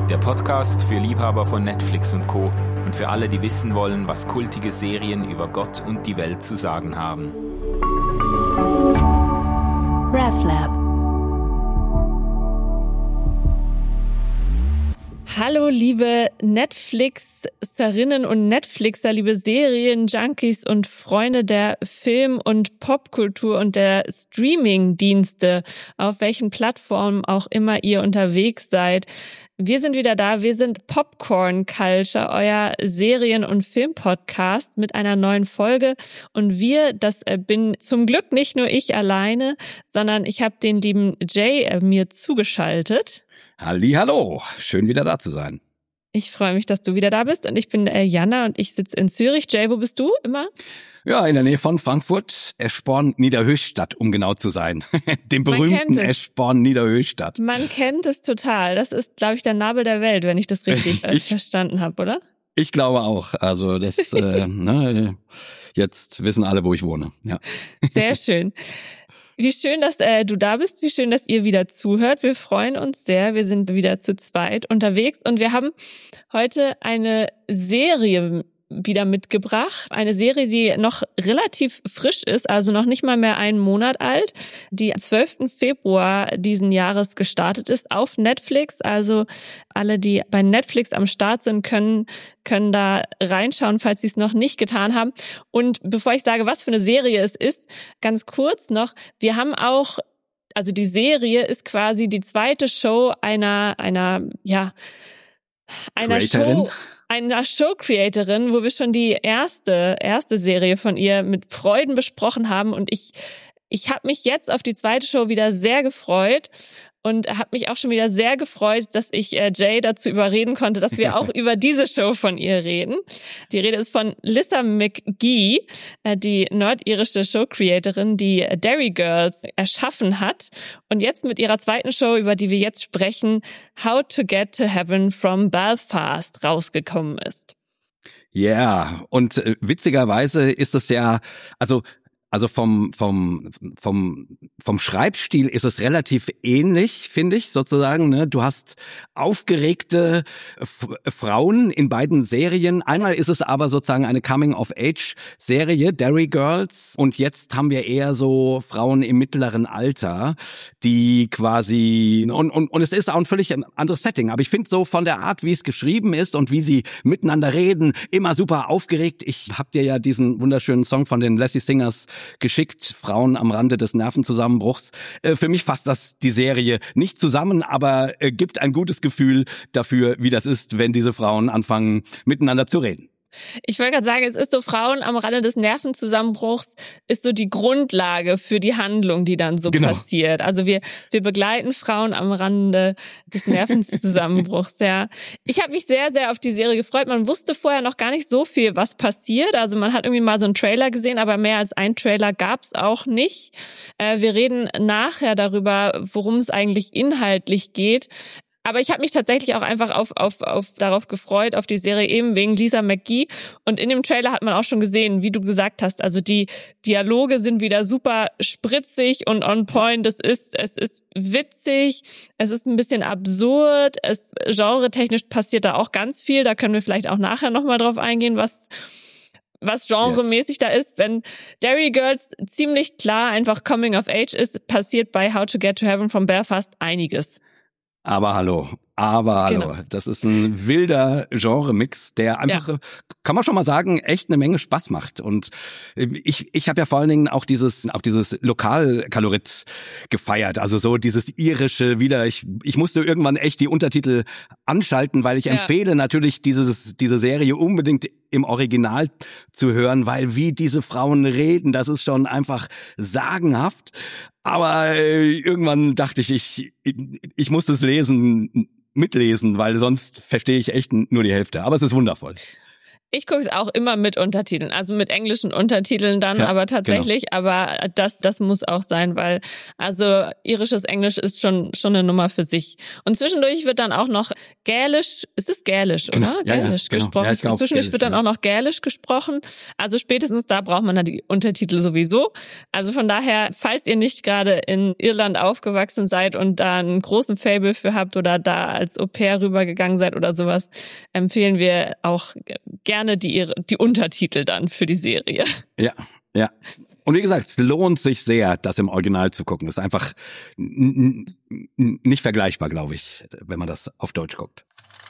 Der Podcast für Liebhaber von Netflix und Co. und für alle, die wissen wollen, was kultige Serien über Gott und die Welt zu sagen haben. RefLab. Hallo liebe Netflixerinnen und Netflixer, liebe Serienjunkies und Freunde der Film- und Popkultur und der Streamingdienste, auf welchen Plattformen auch immer ihr unterwegs seid. Wir sind wieder da, wir sind Popcorn Culture, euer Serien- und Filmpodcast mit einer neuen Folge. Und das bin zum Glück nicht nur ich alleine, sondern ich habe den lieben Jay mir zugeschaltet. Hallihallo, schön wieder da zu sein. Ich freue mich, dass du wieder da bist und ich bin Jana und ich sitze in Zürich. Jay, wo bist du immer? Ja, in der Nähe von Frankfurt, Eschborn-Niederhöchstadt, um genau zu sein. Dem berühmten Eschborn-Niederhöchstadt. Man kennt es total. Das ist, glaube ich, der Nabel der Welt, wenn ich das richtig verstanden habe, oder? Ich glaube auch. Also das, jetzt wissen alle, wo ich wohne. Ja. Sehr schön. Wie schön, dass du da bist, wie schön, dass ihr wieder zuhört. Wir freuen uns sehr, wir sind wieder zu zweit unterwegs und wir haben heute eine Serie wieder mitgebracht. Eine Serie, die noch relativ frisch ist, also noch nicht mal mehr einen Monat alt, die am 12. Februar diesen Jahres gestartet ist auf Netflix. Also alle, die bei Netflix am Start sind, können da reinschauen, falls sie es noch nicht getan haben. Und bevor ich sage, was für eine Serie es ist, ganz kurz noch, wir haben auch, also die Serie ist quasi die zweite Show einer Show, einer Show-Creatorin, wo wir schon die erste Serie von ihr mit Freuden besprochen haben. Und ich habe mich jetzt auf die zweite Show wieder sehr gefreut und habe mich auch schon wieder sehr gefreut, dass ich Jay dazu überreden konnte, dass wir auch über diese Show von ihr reden. Die Rede ist von Lisa McGee, die nordirische Show-Creatorin, die Derry Girls erschaffen hat und jetzt mit ihrer zweiten Show, über die wir jetzt sprechen, How to Get to Heaven from Belfast rausgekommen ist. Ja, und witzigerweise ist es ja, also vom Schreibstil ist es relativ ähnlich, finde ich, sozusagen, ne? Du hast aufgeregte Frauen in beiden Serien. Einmal ist es aber sozusagen eine Coming-of-Age-Serie, Derry Girls. Und jetzt haben wir eher so Frauen im mittleren Alter, die quasi, und es ist auch ein völlig anderes Setting. Aber ich finde so von der Art, wie es geschrieben ist und wie sie miteinander reden, immer super aufgeregt. Ich hab dir ja diesen wunderschönen Song von den Lassie Singers geschickt, Frauen am Rande des Nervenzusammenbruchs. Für mich fasst das die Serie nicht zusammen, aber gibt ein gutes Gefühl dafür, wie das ist, wenn diese Frauen anfangen, miteinander zu reden. Ich wollte gerade sagen, es ist so, Frauen am Rande des Nervenzusammenbruchs ist so die Grundlage für die Handlung, die dann so passiert. Also wir begleiten Frauen am Rande des Nervenzusammenbruchs, ja. Ich habe mich sehr, sehr auf die Serie gefreut. Man wusste vorher noch gar nicht so viel, was passiert. Also man hat irgendwie mal so einen Trailer gesehen, aber mehr als einen Trailer gab's auch nicht. Wir reden nachher darüber, worum es eigentlich inhaltlich geht. Aber ich habe mich tatsächlich auch einfach darauf gefreut, auf die Serie eben wegen Lisa McGee. Und in dem Trailer hat man auch schon gesehen, wie du gesagt hast, also die Dialoge sind wieder super spritzig und on point. Es ist witzig, es ist ein bisschen absurd, genretechnisch passiert da auch ganz viel. Da können wir vielleicht auch nachher nochmal drauf eingehen, was genremäßig da ist. Wenn Derry Girls ziemlich klar einfach Coming of Age ist, passiert bei How to Get to Heaven from Belfast einiges. Aber hallo. Genau. Das ist ein wilder Genre-Mix, der einfach, kann man schon mal sagen, echt eine Menge Spaß macht. Und ich habe ja vor allen Dingen auch dieses Lokalkalorit gefeiert, also so dieses irische wieder. Ich musste irgendwann echt die Untertitel anschalten, weil ich empfehle natürlich diese Serie unbedingt im Original zu hören, weil wie diese Frauen reden, das ist schon einfach sagenhaft. Aber irgendwann dachte ich muss das mitlesen, weil sonst verstehe ich echt nur die Hälfte. Aber es ist wundervoll. Ich gucke es auch immer mit Untertiteln, also mit englischen Untertiteln dann, ja, aber tatsächlich, genau. Aber das muss auch sein, weil also irisches Englisch ist schon eine Nummer für sich. Und zwischendurch wird dann auch noch Gälisch, ist es Gälisch, oder? Genau. Gälisch gesprochen. Ja, zwischendurch Gälisch, wird dann auch noch Gälisch gesprochen. Also spätestens da braucht man dann die Untertitel sowieso. Also von daher, falls ihr nicht gerade in Irland aufgewachsen seid und da einen großen Faible für habt oder da als Au-pair rübergegangen seid oder sowas, empfehlen wir auch gerne die Untertitel dann für die Serie. Ja. Und wie gesagt, es lohnt sich sehr, das im Original zu gucken. Das ist einfach nicht vergleichbar, glaube ich, wenn man das auf Deutsch guckt.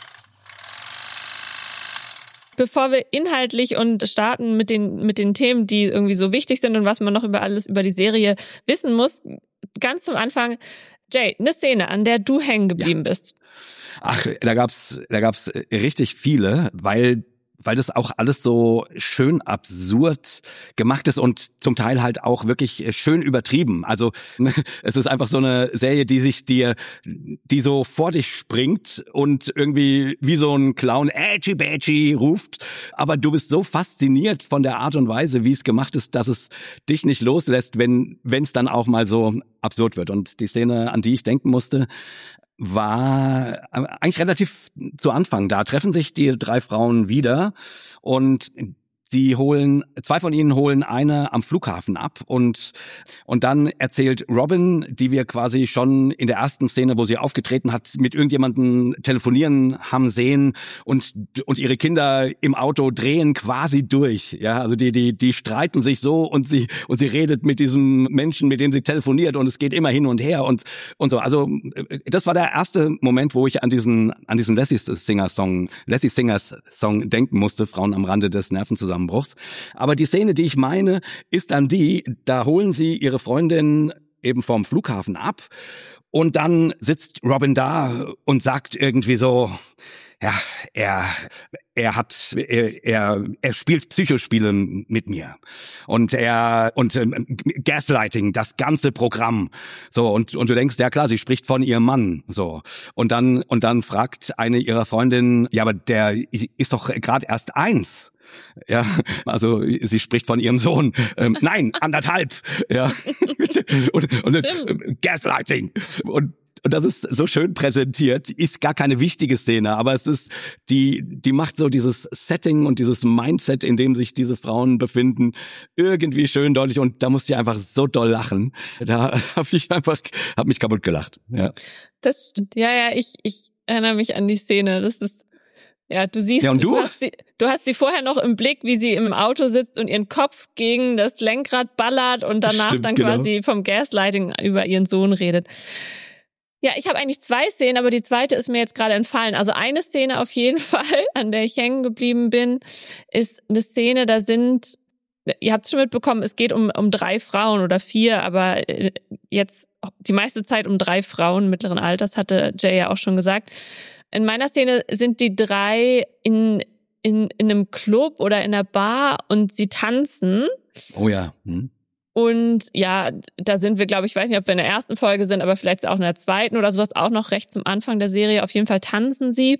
Bevor wir inhaltlich und starten mit den Themen, die irgendwie so wichtig sind und was man noch über die Serie wissen muss, ganz zum Anfang, Jay, eine Szene, an der du hängen geblieben bist. Ach, da gab's richtig viele, weil das auch alles so schön absurd gemacht ist und zum Teil halt auch wirklich schön übertrieben. Also es ist einfach so eine Serie, die so vor dich springt und irgendwie wie so ein Clown Edgy Badgy ruft. Aber du bist so fasziniert von der Art und Weise, wie es gemacht ist, dass es dich nicht loslässt, wenn es dann auch mal so absurd wird. Und die Szene, an die ich denken musste, war eigentlich relativ zu Anfang. Da treffen sich die 3 Frauen wieder und zwei von ihnen holen eine am Flughafen ab und dann erzählt Robin, die wir quasi schon in der ersten Szene, wo sie aufgetreten hat, mit irgendjemandem telefonieren haben sehen und ihre Kinder im Auto drehen quasi durch. Ja, also die streiten sich so und sie redet mit diesem Menschen, mit dem sie telefoniert und es geht immer hin und her und so. Also das war der erste Moment, wo ich an diesen Lassie Singers Song denken musste, Frauen am Rande des Nervenzusammenbruchs. Aber die Szene, die ich meine, ist dann da holen sie ihre Freundin eben vom Flughafen ab und dann sitzt Robin da und sagt irgendwie so, ja, er spielt Psychospiele mit mir und Gaslighting, das ganze Programm, so und du denkst, ja klar, sie spricht von ihrem Mann, so und dann fragt eine ihrer Freundinnen, ja, aber der ist doch gerade erst 1. Ja, also sie spricht von ihrem Sohn. Nein, 1,5. Ja. und Gaslighting. Und das ist so schön präsentiert, ist gar keine wichtige Szene, aber es ist, die macht so dieses Setting und dieses Mindset, in dem sich diese Frauen befinden, irgendwie schön deutlich und da musste ich einfach so doll lachen. Da hab mich kaputt gelacht. Ja. Das stimmt. Ja, ich erinnere mich an die Szene. Das ist, ja, du siehst, ja, und du hast sie vorher noch im Blick, wie sie im Auto sitzt und ihren Kopf gegen das Lenkrad ballert und danach Stimmt, dann genau. Quasi vom Gaslighting über ihren Sohn redet. Ja, ich habe eigentlich 2 Szenen, aber die zweite ist mir jetzt gerade entfallen. Also eine Szene auf jeden Fall, an der ich hängen geblieben bin, ist eine Szene, ihr habt es schon mitbekommen, es geht um 3 Frauen oder 4, aber jetzt die meiste Zeit um 3 Frauen mittleren Alters, hatte Jay ja auch schon gesagt. In meiner Szene sind die 3 in einem Club oder in einer Bar und sie tanzen. Oh ja. Und ja, da sind wir, glaube ich, weiß nicht, ob wir in der ersten Folge sind, aber vielleicht auch in der zweiten oder sowas, auch noch recht zum Anfang der Serie. Auf jeden Fall tanzen sie.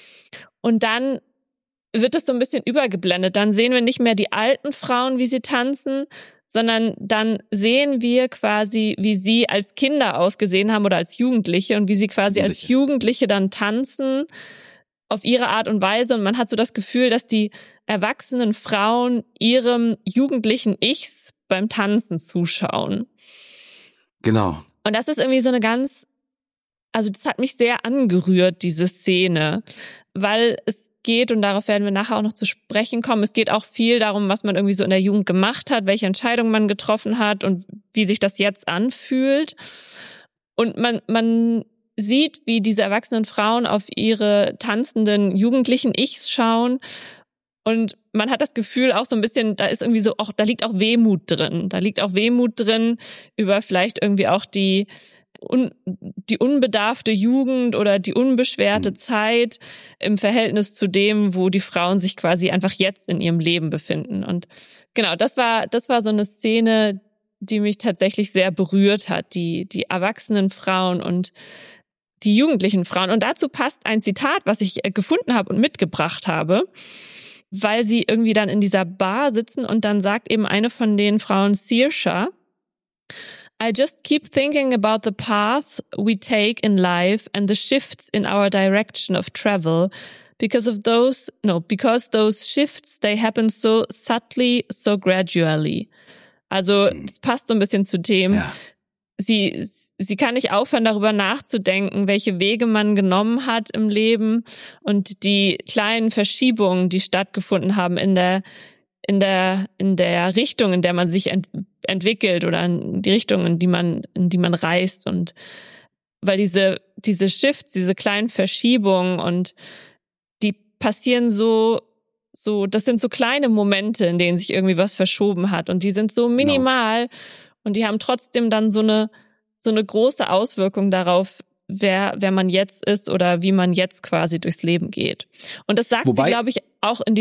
Und dann wird es so ein bisschen übergeblendet. Dann sehen wir nicht mehr die alten Frauen, wie sie tanzen, sondern dann sehen wir quasi, wie sie als Kinder ausgesehen haben oder als Jugendliche und wie sie quasi als Jugendliche dann tanzen auf ihre Art und Weise. Und man hat so das Gefühl, dass die erwachsenen Frauen ihrem jugendlichen Ichs beim Tanzen zuschauen. Genau. Und das ist irgendwie so also das hat mich sehr angerührt, diese Szene, weil es geht, und darauf werden wir nachher auch noch zu sprechen kommen, es geht auch viel darum, was man irgendwie so in der Jugend gemacht hat, welche Entscheidungen man getroffen hat und wie sich das jetzt anfühlt. Und man sieht, wie diese erwachsenen Frauen auf ihre tanzenden jugendlichen Ichs schauen. Und man hat das Gefühl auch so ein bisschen, da ist irgendwie so, da liegt auch Wehmut drin. Da liegt auch Wehmut drin über vielleicht irgendwie auch die unbedarfte Jugend oder die unbeschwerte Zeit im Verhältnis zu dem, wo die Frauen sich quasi einfach jetzt in ihrem Leben befinden. Und genau, das war so eine Szene, die mich tatsächlich sehr berührt hat. Die erwachsenen Frauen und die jugendlichen Frauen. Und dazu passt ein Zitat, was ich gefunden habe und mitgebracht habe. weil sie irgendwie dann in dieser Bar sitzen und dann sagt eben eine von den Frauen, Saoirse, I just keep thinking about the path we take in life and the shifts in our direction of travel because those shifts, they happen so subtly, so gradually. Also, es passt so ein bisschen zu dem, sie kann nicht aufhören, darüber nachzudenken, welche Wege man genommen hat im Leben und die kleinen Verschiebungen, die stattgefunden haben in der Richtung, in der man sich entwickelt oder in die Richtung, in die man reist, und weil diese Shifts, diese kleinen Verschiebungen, und die passieren so, das sind so kleine Momente, in denen sich irgendwie was verschoben hat, und die sind so minimal, und die haben trotzdem dann so eine große Auswirkung darauf, wer man jetzt ist oder wie man jetzt quasi durchs Leben geht. Und das sagt sie, glaube ich, auch in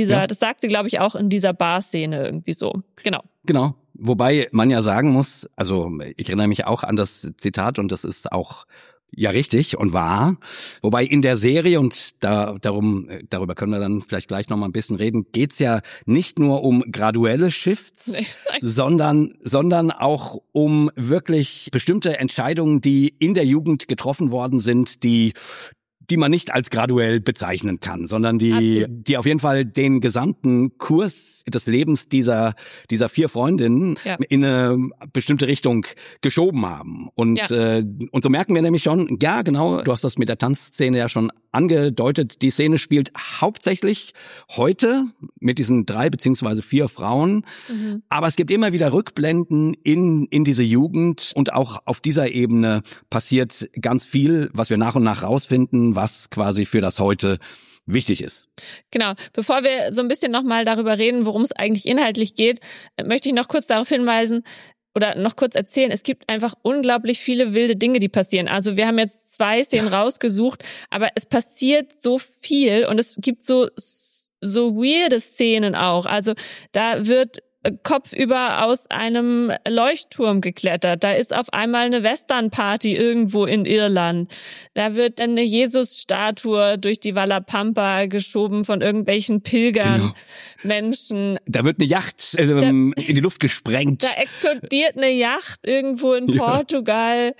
dieser Bar-Szene irgendwie so. Genau. Wobei man ja sagen muss, also ich erinnere mich auch an das Zitat, und das ist auch ja richtig und wahr. Wobei in der Serie, und darüber können wir dann vielleicht gleich noch mal ein bisschen reden, geht's ja nicht nur um graduelle Shifts, sondern auch um wirklich bestimmte Entscheidungen, die in der Jugend getroffen worden sind, die man nicht als graduell bezeichnen kann, sondern die auf jeden Fall den gesamten Kurs des Lebens dieser 4 Freundinnen in eine bestimmte Richtung geschoben haben. Und so merken wir nämlich schon, ja genau, du hast das mit der Tanzszene ja schon angedeutet, die Szene spielt hauptsächlich heute mit diesen 3 beziehungsweise 4 Frauen, aber es gibt immer wieder Rückblenden in diese Jugend, und auch auf dieser Ebene passiert ganz viel, was wir nach und nach rausfinden, was quasi für das Heute wichtig ist. Genau. Bevor wir so ein bisschen nochmal darüber reden, worum es eigentlich inhaltlich geht, möchte ich noch kurz darauf hinweisen oder noch kurz erzählen, es gibt einfach unglaublich viele wilde Dinge, die passieren. Also wir haben jetzt 2 Szenen rausgesucht, aber es passiert so viel, und es gibt so weirde Szenen auch. Also da wird kopfüber aus einem Leuchtturm geklettert. Da ist auf einmal eine Westernparty irgendwo in Irland. Da wird dann eine Jesus-Statue durch die Walla Pampa geschoben von irgendwelchen Pilgern, Menschen. Da wird eine Yacht in die Luft gesprengt. Da explodiert eine Yacht irgendwo in Portugal.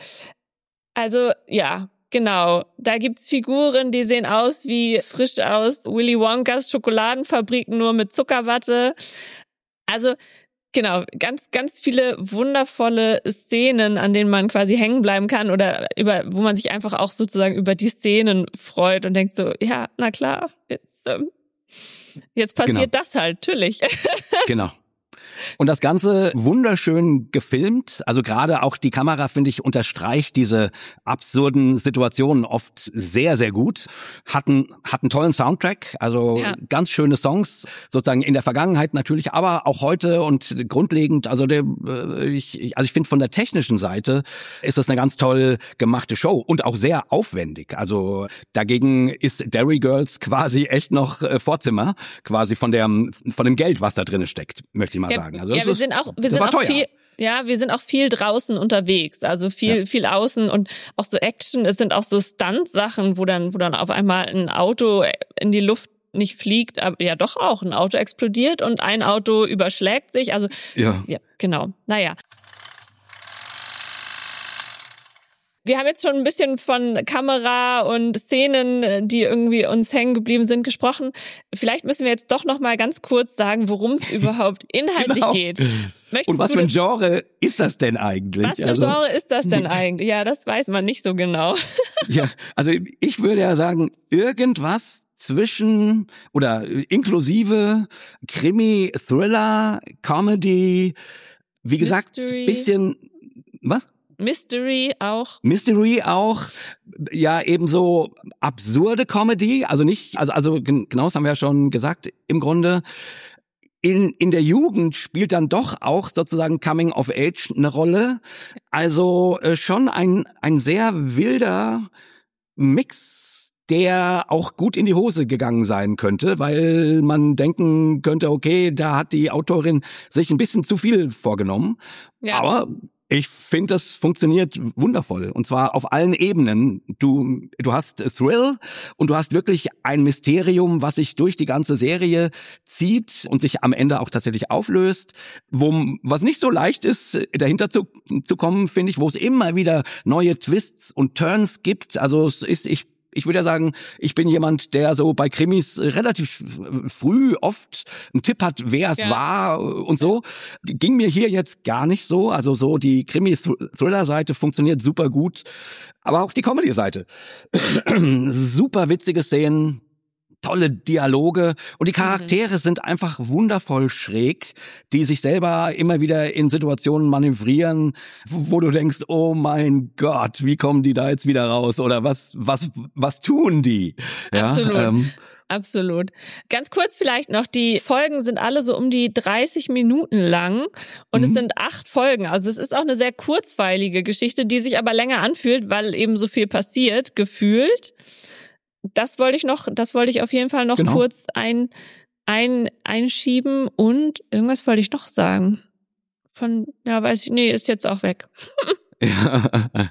Also, ja. Genau, da gibt's Figuren, die sehen aus wie frisch aus Willy Wonkas Schokoladenfabrik, nur mit Zuckerwatte. Also genau, ganz, ganz viele wundervolle Szenen, an denen man quasi hängen bleiben kann oder wo man sich einfach auch sozusagen über die Szenen freut und denkt so, ja, na klar, jetzt passiert das halt, natürlich. Genau. Und das Ganze wunderschön gefilmt. Also gerade auch die Kamera, finde ich, unterstreicht diese absurden Situationen oft sehr, sehr gut. Hat einen tollen Soundtrack, also ganz schöne Songs, sozusagen in der Vergangenheit natürlich, aber auch heute und grundlegend. Also ich finde, von der technischen Seite ist das eine ganz toll gemachte Show und auch sehr aufwendig. Also dagegen ist Derry Girls quasi echt noch Vorzimmer, quasi von dem Geld, was da drin steckt, möchte ich mal sagen. Also wir sind auch viel draußen unterwegs, also viel außen und auch so Action. Es sind auch so Stunt-Sachen, wo dann auf einmal ein Auto in die Luft nicht fliegt, aber ja doch auch ein Auto explodiert und ein Auto überschlägt sich. Also ja genau. Naja. Wir haben jetzt schon ein bisschen von Kamera und Szenen, die irgendwie uns hängen geblieben sind, gesprochen. Vielleicht müssen wir jetzt doch noch mal ganz kurz sagen, worum es überhaupt inhaltlich geht. Und was für ein Genre ist das denn eigentlich? Was für ein Genre ist das denn eigentlich? Ja, das weiß man nicht so genau. Ja, also ich würde ja sagen, irgendwas zwischen oder inklusive Krimi, Thriller, Comedy, wie gesagt, bisschen, was? Mystery auch, ja, ebenso absurde Comedy, also nicht, also genau, das haben wir ja schon gesagt, im Grunde in der Jugend spielt dann doch auch sozusagen Coming of Age eine Rolle, also schon ein sehr wilder Mix, der auch gut in die Hose gegangen sein könnte, weil man denken könnte, okay, da hat die Autorin sich ein bisschen zu viel vorgenommen, aber Ich finde, das funktioniert wundervoll. Und zwar auf allen Ebenen. Du hast Thrill und du hast wirklich ein Mysterium, was sich durch die ganze Serie zieht und sich am Ende auch tatsächlich auflöst. Was nicht so leicht ist, dahinter zu kommen, finde ich, wo es immer wieder neue Twists und Turns gibt. Also ich würde ja sagen, ich bin jemand, der so bei Krimis relativ früh oft einen Tipp hat, wer es war und so. Ging mir hier jetzt gar nicht so. Also so die Krimi-Thriller-Seite funktioniert super gut. Aber auch die Comedy-Seite. Super witzige Szenen. Tolle Dialoge und die Charaktere sind einfach wundervoll schräg, die sich selber immer wieder in Situationen manövrieren, wo du denkst, oh mein Gott, wie kommen die da jetzt wieder raus oder was tun die? Ja, absolut. Absolut. Ganz kurz vielleicht noch, die Folgen sind alle so um die 30 Minuten lang und es sind 8 Folgen. Also es ist auch eine sehr kurzweilige Geschichte, die sich aber länger anfühlt, weil eben so viel passiert, gefühlt. Das wollte ich auf jeden Fall noch kurz einschieben und irgendwas wollte ich noch sagen. Ist jetzt auch weg. Ja.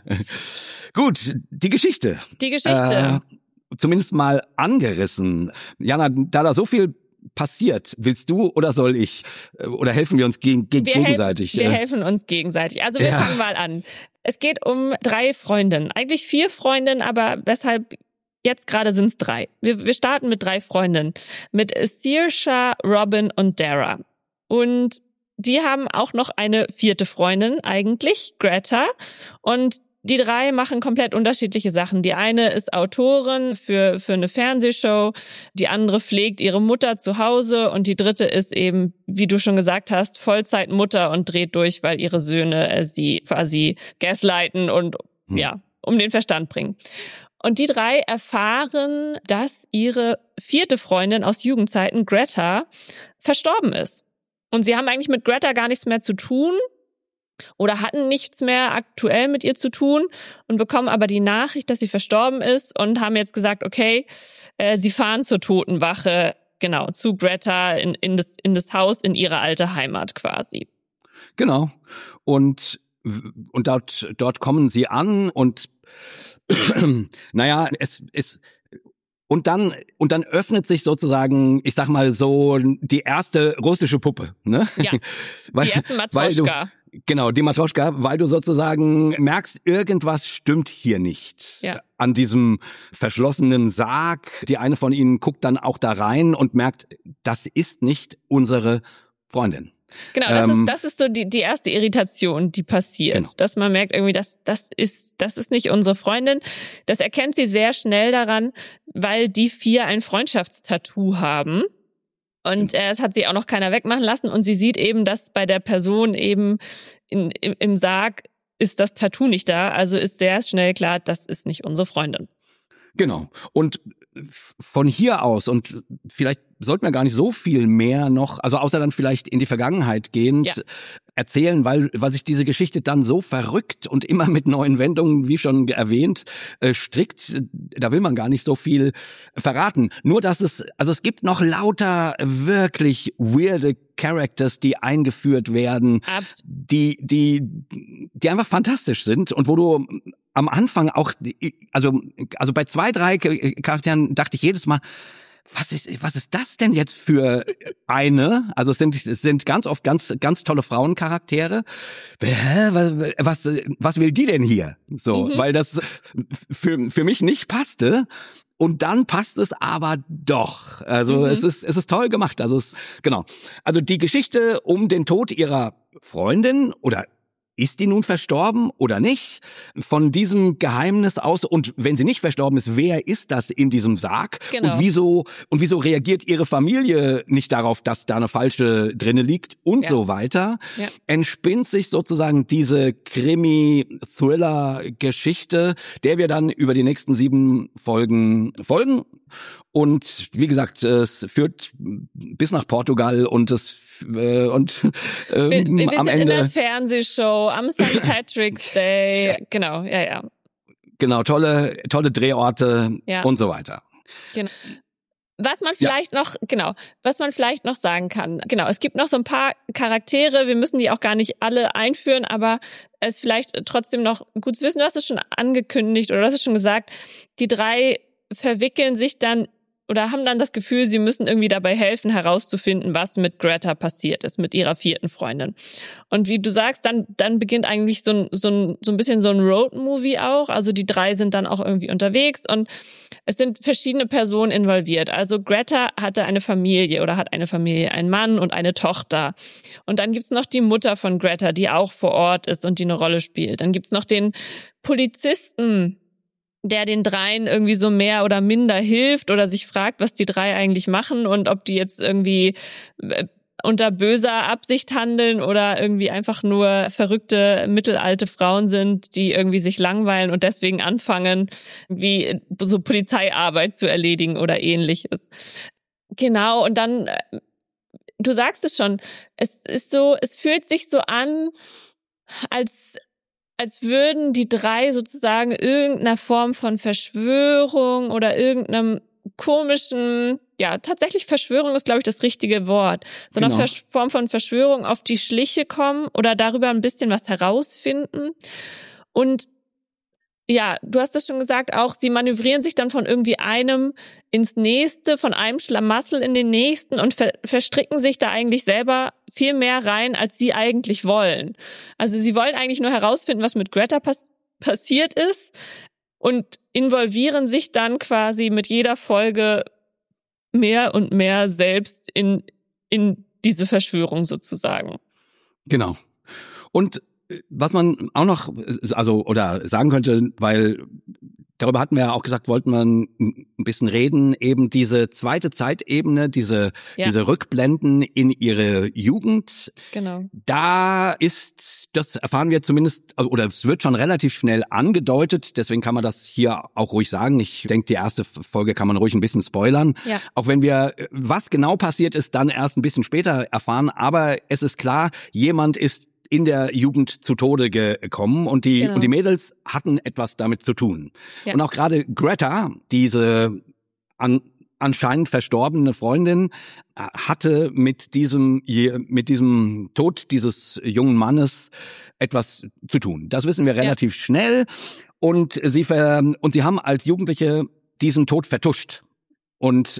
Gut, die Geschichte. Zumindest mal angerissen. Jana, da so viel passiert, willst du oder soll ich? Oder helfen wir uns gegenseitig? Wir helfen uns gegenseitig. Also wir fangen mal an. Es geht um 3 Freundinnen. Eigentlich 4 Freundinnen, aber weshalb jetzt gerade sind es 3. Wir starten mit 3 Freundinnen. Mit Saoirse, Robin und Dara. Und die haben auch noch eine 4. Freundin eigentlich, Greta. Und die 3 machen komplett unterschiedliche Sachen. Die eine ist Autorin für eine Fernsehshow, die andere pflegt ihre Mutter zu Hause und die 3. ist eben, wie du schon gesagt hast, Vollzeitmutter und dreht durch, weil ihre Söhne sie quasi gaslighten und um den Verstand bringen. Und die 3 erfahren, dass ihre 4. Freundin aus Jugendzeiten, Greta, verstorben ist. Und sie haben eigentlich mit Greta gar nichts mehr zu tun oder hatten nichts mehr aktuell mit ihr zu tun und bekommen aber die Nachricht, dass sie verstorben ist und haben jetzt gesagt, okay, sie fahren zur Totenwache, genau, zu Greta in das Haus in ihre alte Heimat quasi. Genau. Und dort kommen sie an und naja, und dann öffnet sich sozusagen, ich sag mal so, die erste russische Puppe, ne? Ja, die erste Matroschka. Die Matroschka, weil du sozusagen merkst, irgendwas stimmt hier nicht. Ja. An diesem verschlossenen Sarg. Die eine von ihnen guckt dann auch da rein und merkt, das ist nicht unsere Freundin. Genau, das ist so die erste Irritation, die passiert. Genau. Dass man merkt irgendwie, das ist nicht unsere Freundin. Das erkennt sie sehr schnell daran, weil die 4 ein Freundschaftstattoo haben. Und es hat sie auch noch keiner wegmachen lassen. Und sie sieht eben, dass bei der Person eben im Sarg ist das Tattoo nicht da. Also ist sehr schnell klar, das ist nicht unsere Freundin. Genau. Und von hier aus, und vielleicht sollten wir gar nicht so viel mehr noch, also außer dann vielleicht in die Vergangenheit gehend, erzählen, weil sich diese Geschichte dann so verrückt und immer mit neuen Wendungen, wie schon erwähnt, strickt. Da will man gar nicht so viel verraten. Nur, dass es gibt noch lauter wirklich weirde Characters, die eingeführt werden, die einfach fantastisch sind und wo du am Anfang auch, also bei 2, 3 Charakteren dachte ich jedes Mal, was ist das denn jetzt für eine? Also es sind ganz oft ganz tolle Frauencharaktere. Was will die denn hier? So, weil das für mich nicht passte. Und dann passt es aber doch. Also es ist toll gemacht. Also genau. Also die Geschichte um den Tod ihrer Freundin oder ist die nun verstorben oder nicht? Von diesem Geheimnis aus, und wenn sie nicht verstorben ist, wer ist das in diesem Sarg? Genau. Und wieso reagiert ihre Familie nicht darauf, dass da eine falsche drinne liegt und so weiter? Ja. Entspinnt sich sozusagen diese Krimi-Thriller-Geschichte, der wir dann über die nächsten 7 Folgen folgen. Und wie gesagt, es führt bis nach Portugal und wir am sind Ende in der Fernsehshow am St. Patrick's Day. Genau, ja. Genau, tolle Drehorte und so weiter. Genau. Was man vielleicht noch sagen kann. Genau, es gibt noch so ein paar Charaktere, wir müssen die auch gar nicht alle einführen, aber es ist vielleicht trotzdem noch gut zu wissen, du hast es schon angekündigt oder du hast es schon gesagt, die drei verwickeln sich dann oder haben dann das Gefühl, sie müssen irgendwie dabei helfen, herauszufinden, was mit Greta passiert ist, mit ihrer 4. Freundin. Und wie du sagst, dann beginnt eigentlich so ein bisschen so ein Road-Movie auch. Also die drei sind dann auch irgendwie unterwegs und es sind verschiedene Personen involviert. Also Greta hat eine Familie, einen Mann und eine Tochter. Und dann gibt's noch die Mutter von Greta, die auch vor Ort ist und die eine Rolle spielt. Dann gibt's noch den Polizisten, der den dreien irgendwie so mehr oder minder hilft oder sich fragt, was die drei eigentlich machen und ob die jetzt irgendwie unter böser Absicht handeln oder irgendwie einfach nur verrückte, mittelalte Frauen sind, die irgendwie sich langweilen und deswegen anfangen, wie so Polizeiarbeit zu erledigen oder Ähnliches. Genau, und dann, du sagst es schon, es fühlt sich so an, als würden die drei sozusagen irgendeiner Form von Verschwörung oder irgendeinem komischen, ja, tatsächlich Verschwörung ist, glaube ich, das richtige Wort, so einer Form von Verschwörung auf die Schliche kommen oder darüber ein bisschen was herausfinden. Und ja, du hast das schon gesagt, auch sie manövrieren sich dann von irgendwie einem ins nächste, von einem Schlamassel in den nächsten und verstricken sich da eigentlich selber viel mehr rein, als sie eigentlich wollen. Also sie wollen eigentlich nur herausfinden, was mit Greta passiert ist und involvieren sich dann quasi mit jeder Folge mehr und mehr selbst in diese Verschwörung sozusagen. Genau. Und was man auch noch, oder sagen könnte, weil darüber hatten wir ja auch gesagt, wollten wir ein bisschen reden, eben diese zweite Zeitebene, diese Rückblenden in ihre Jugend. Genau. Das erfahren wir zumindest, oder es wird schon relativ schnell angedeutet, deswegen kann man das hier auch ruhig sagen. Ich denke, die erste Folge kann man ruhig ein bisschen spoilern. Ja. Auch wenn wir, was genau passiert ist, dann erst ein bisschen später erfahren, aber es ist klar, jemand ist in der Jugend zu Tode gekommen und die Mädels hatten etwas damit zu tun. Ja. Und auch gerade Greta, diese anscheinend verstorbene Freundin, hatte mit diesem Tod dieses jungen Mannes etwas zu tun. Das wissen wir relativ schnell und sie haben als Jugendliche diesen Tod vertuscht. Und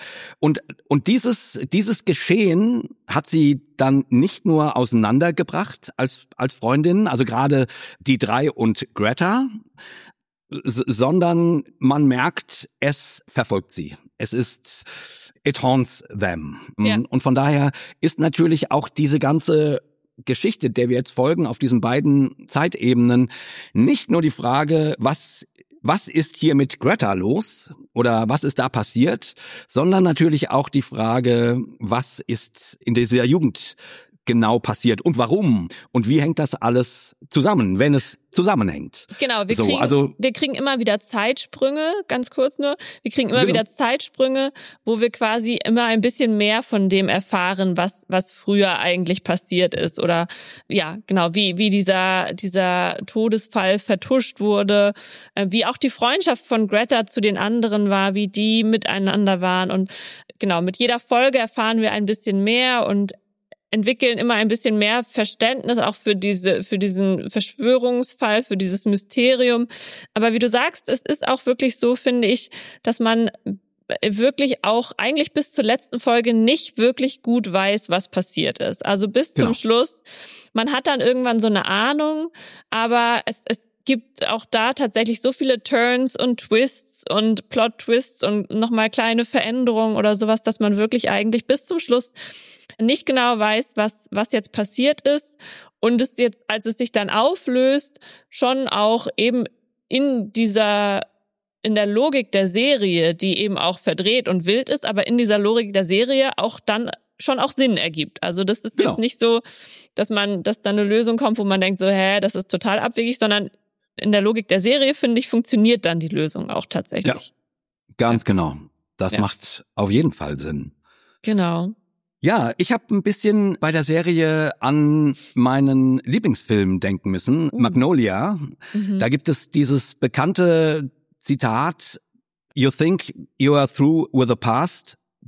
dieses Geschehen hat sie dann nicht nur auseinandergebracht als Freundin, also gerade die drei und Greta, sondern man merkt, es verfolgt sie. It haunts them. Ja. Und von daher ist natürlich auch diese ganze Geschichte, der wir jetzt folgen, auf diesen beiden Zeitebenen, nicht nur die Frage, was ist hier mit Greta los oder was ist da passiert, sondern natürlich auch die Frage, was ist in dieser Jugend genau passiert und warum und wie hängt das alles zusammen, wenn es zusammenhängt. Genau, wir kriegen immer wieder Zeitsprünge, ganz kurz nur, wieder Zeitsprünge, wo wir quasi immer ein bisschen mehr von dem erfahren, was früher eigentlich passiert ist oder ja, genau, wie dieser Todesfall vertuscht wurde, wie auch die Freundschaft von Greta zu den anderen war, wie die miteinander waren und genau, mit jeder Folge erfahren wir ein bisschen mehr und entwickeln immer ein bisschen mehr Verständnis auch für diesen Verschwörungsfall, für dieses Mysterium. Aber wie du sagst, es ist auch wirklich so, finde ich, dass man wirklich auch eigentlich bis zur letzten Folge nicht wirklich gut weiß, was passiert ist. Also bis zum Schluss. Man hat dann irgendwann so eine Ahnung, aber es gibt auch da tatsächlich so viele Turns und Twists und Plot-Twists und nochmal kleine Veränderungen oder sowas, dass man wirklich eigentlich bis zum Schluss nicht genau weiß, was jetzt passiert ist und es jetzt, als es sich dann auflöst, schon auch eben in der Logik der Serie, die eben auch verdreht und wild ist, aber in dieser Logik der Serie auch dann schon auch Sinn ergibt. Also das ist jetzt nicht so, dass dann eine Lösung kommt, wo man denkt so, das ist total abwegig, sondern in der Logik der Serie, finde ich, funktioniert dann die Lösung auch tatsächlich. Ja, ganz genau. Das macht auf jeden Fall Sinn. Genau. Ja, ich habe ein bisschen bei der Serie an meinen Lieblingsfilm denken müssen, Magnolia. Mhm. Da gibt es dieses bekannte Zitat, "You think you are through with the past,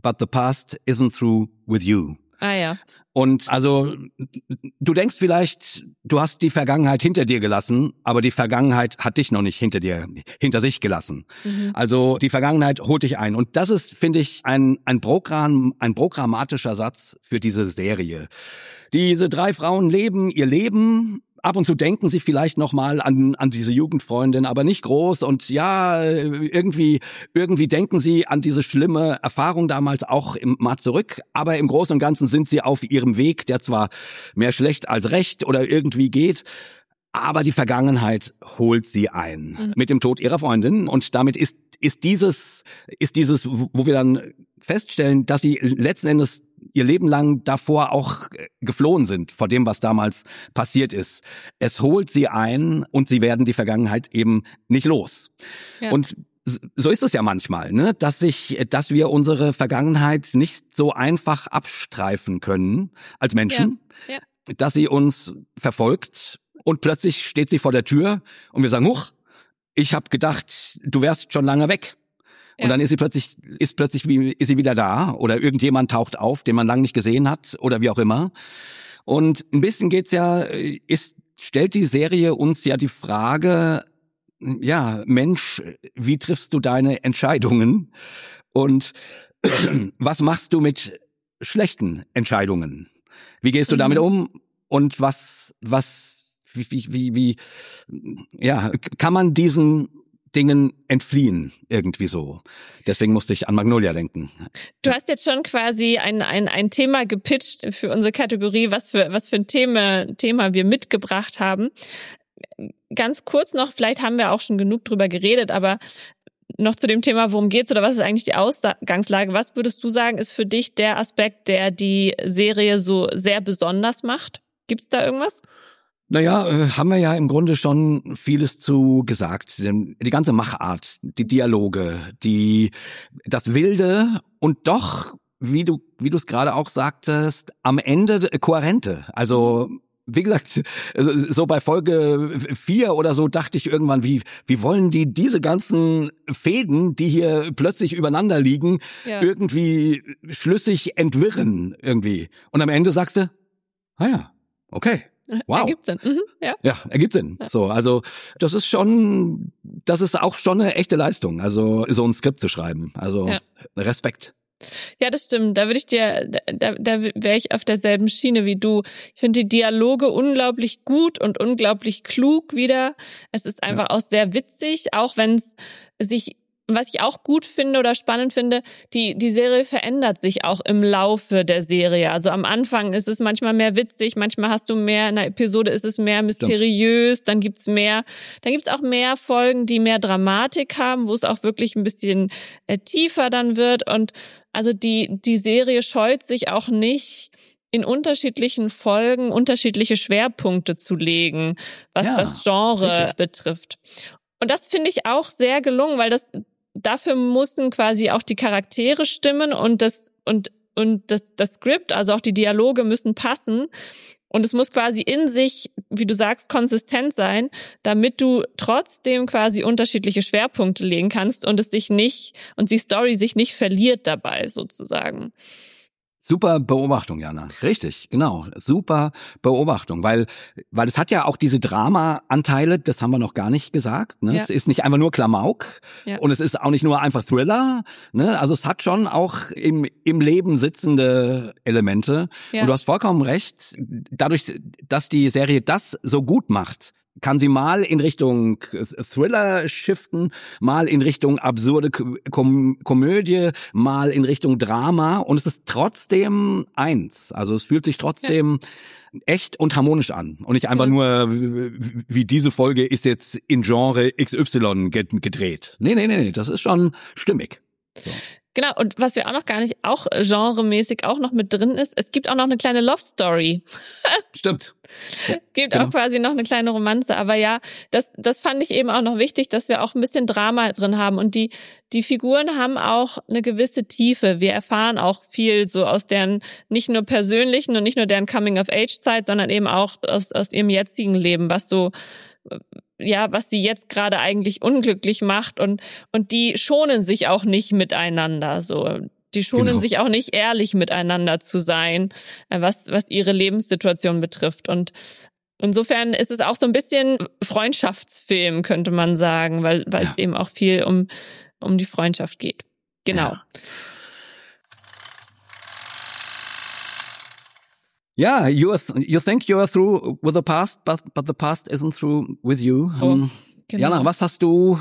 but the past isn't through with you. Ah ja. Und also du denkst vielleicht, du hast die Vergangenheit hinter dir gelassen, aber die Vergangenheit hat dich noch nicht hinter sich gelassen. Also die Vergangenheit holt dich ein. Und das ist, finde ich, ein programmatischer Satz für diese Serie. Diese 3 Frauen leben ihr Leben. Ab und zu denken sie vielleicht noch mal an diese Jugendfreundin, aber nicht groß. Und ja, irgendwie denken sie an diese schlimme Erfahrung damals auch mal zurück. Aber im Großen und Ganzen sind sie auf ihrem Weg, der zwar mehr schlecht als recht oder irgendwie geht, aber die Vergangenheit holt sie ein mit dem Tod ihrer Freundin. Und damit ist dieses, wo wir dann feststellen, dass sie letzten Endes ihr Leben lang davor auch geflohen sind, vor dem, was damals passiert ist. Es holt sie ein und sie werden die Vergangenheit eben nicht los. Ja. Und so ist es ja manchmal, ne, dass wir unsere Vergangenheit nicht so einfach abstreifen können als Menschen, dass sie uns verfolgt und plötzlich steht sie vor der Tür und wir sagen, huch, ich habe gedacht, du wärst schon lange weg. Und dann ist sie plötzlich wieder da oder irgendjemand taucht auf, den man lange nicht gesehen hat oder wie auch immer. Und ein bisschen stellt die Serie uns ja die Frage, ja, Mensch, wie triffst du deine Entscheidungen? Und was machst du mit schlechten Entscheidungen? Wie gehst du damit um? Und wie kann man diesen Dingen entfliehen, irgendwie so. Deswegen musste ich an Magnolia denken. Du hast jetzt schon quasi ein Thema gepitcht für unsere Kategorie, was für ein Thema wir mitgebracht haben. Ganz kurz noch, vielleicht haben wir auch schon genug drüber geredet, aber noch zu dem Thema, worum geht's oder was ist eigentlich die Ausgangslage? Was würdest du sagen, ist für dich der Aspekt, der die Serie so sehr besonders macht? Gibt's da irgendwas? Naja, haben wir ja im Grunde schon vieles zu gesagt. Die ganze Machart, die Dialoge, das Wilde und doch, wie du es gerade auch sagtest, am Ende kohärente. Also, wie gesagt, so bei Folge 4 oder so dachte ich irgendwann, wie wollen die diese ganzen Fäden, die hier plötzlich übereinander liegen, irgendwie schlüssig entwirren irgendwie. Und am Ende sagst du, okay. Wow. Ergibt Sinn. Ja, ergibt Sinn. Ja. So, also das ist auch schon eine echte Leistung, also so ein Skript zu schreiben. Also Respekt. Ja, das stimmt. Da wäre ich auf derselben Schiene wie du. Ich finde die Dialoge unglaublich gut und unglaublich klug wieder. Es ist einfach auch sehr witzig, auch wenn es sich, was ich auch gut finde oder spannend finde, die Serie verändert sich auch im Laufe der Serie. Also am Anfang ist es manchmal mehr witzig, manchmal hast du mehr, in einer Episode ist es mehr mysteriös, dann gibt's auch mehr Folgen, die mehr Dramatik haben, wo es auch wirklich ein bisschen tiefer dann wird. Und also die Serie scheut sich auch nicht, in unterschiedlichen Folgen unterschiedliche Schwerpunkte zu legen, was das Genre betrifft. Und das finde ich auch sehr gelungen, weil dafür mussten quasi auch die Charaktere stimmen und das Skript, also auch die Dialoge müssen passen. Und es muss quasi in sich, wie du sagst, konsistent sein, damit du trotzdem quasi unterschiedliche Schwerpunkte legen kannst und die Story sich nicht verliert dabei sozusagen. Super Beobachtung, Jana. Richtig, genau. Super Beobachtung, weil es hat ja auch diese Drama-Anteile, das haben wir noch gar nicht gesagt. Ne? Ja. Es ist nicht einfach nur Klamauk und es ist auch nicht nur einfach Thriller. Ne? Also es hat schon auch im Leben sitzende Elemente. Ja. Und du hast vollkommen recht, dadurch, dass die Serie das so gut macht, kann sie mal in Richtung Thriller shiften, mal in Richtung absurde Komödie, mal in Richtung Drama und es ist trotzdem eins. Also es fühlt sich trotzdem echt und harmonisch an und nicht einfach nur, wie diese Folge ist jetzt in Genre XY gedreht. Nee, das ist schon stimmig. So. Genau, und was wir auch noch gar nicht, auch genremäßig auch noch mit drin ist, es gibt auch noch eine kleine Love Story. Stimmt. Es gibt auch quasi noch eine kleine Romanze, aber ja, das fand ich eben auch noch wichtig, dass wir auch ein bisschen Drama drin haben und die Figuren haben auch eine gewisse Tiefe. Wir erfahren auch viel so aus deren, nicht nur persönlichen und nicht nur deren Coming-of-Age-Zeit, sondern eben auch aus ihrem jetzigen Leben, was sie jetzt gerade eigentlich unglücklich macht und die schonen sich auch nicht miteinander. So, die schonen sich auch nicht, ehrlich miteinander zu sein, was ihre Lebenssituation betrifft. Und insofern ist es auch so ein bisschen Freundschaftsfilm, könnte man sagen, weil es eben auch viel um die Freundschaft geht. Genau. Yeah, you think you are through with the past, but the past isn't through with you. Genau. Jana, was hast du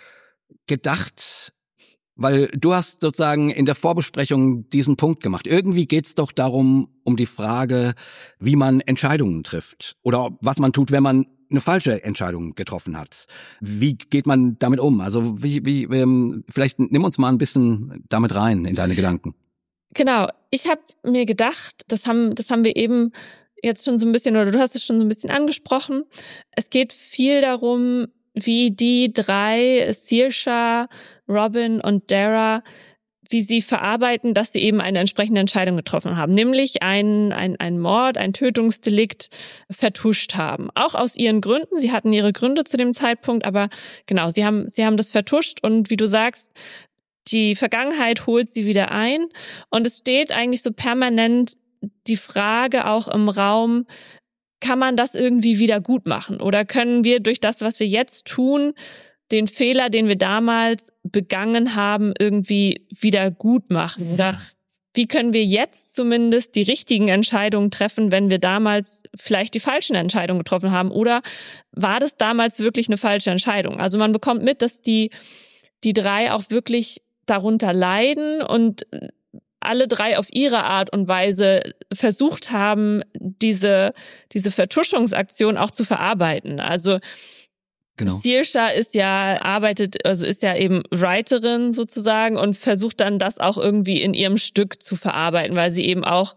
gedacht? Weil du hast sozusagen in der Vorbesprechung diesen Punkt gemacht. Irgendwie geht's doch darum, um die Frage, wie man Entscheidungen trifft oder was man tut, wenn man eine falsche Entscheidung getroffen hat. Wie geht man damit um? Also vielleicht nimm uns mal ein bisschen damit rein in deine Gedanken. Genau. Ich habe mir gedacht, das haben wir eben jetzt schon so ein bisschen, oder du hast es schon so ein bisschen angesprochen. Es geht viel darum, wie die drei, Saoirse, Robin und Dara, wie sie verarbeiten, dass sie eben eine entsprechende Entscheidung getroffen haben, nämlich ein Mord, ein Tötungsdelikt vertuscht haben. Auch aus ihren Gründen, sie hatten ihre Gründe zu dem Zeitpunkt, aber genau, sie haben das vertuscht und wie du sagst, die Vergangenheit holt sie wieder ein und es steht eigentlich so permanent die Frage auch im Raum, kann man das irgendwie wieder gut machen? Oder können wir durch das, was wir jetzt tun, den Fehler, den wir damals begangen haben, irgendwie wieder gut machen? Oder wie können wir jetzt zumindest die richtigen Entscheidungen treffen, wenn wir damals vielleicht die falschen Entscheidungen getroffen haben? Oder war das damals wirklich eine falsche Entscheidung? Also man bekommt mit, dass die drei auch wirklich darunter leiden und alle drei auf ihre Art und Weise versucht haben, diese Vertuschungsaktion auch zu verarbeiten. Also genau. Saoirse ist ja eben Writerin sozusagen und versucht dann das auch irgendwie in ihrem Stück zu verarbeiten, weil sie eben auch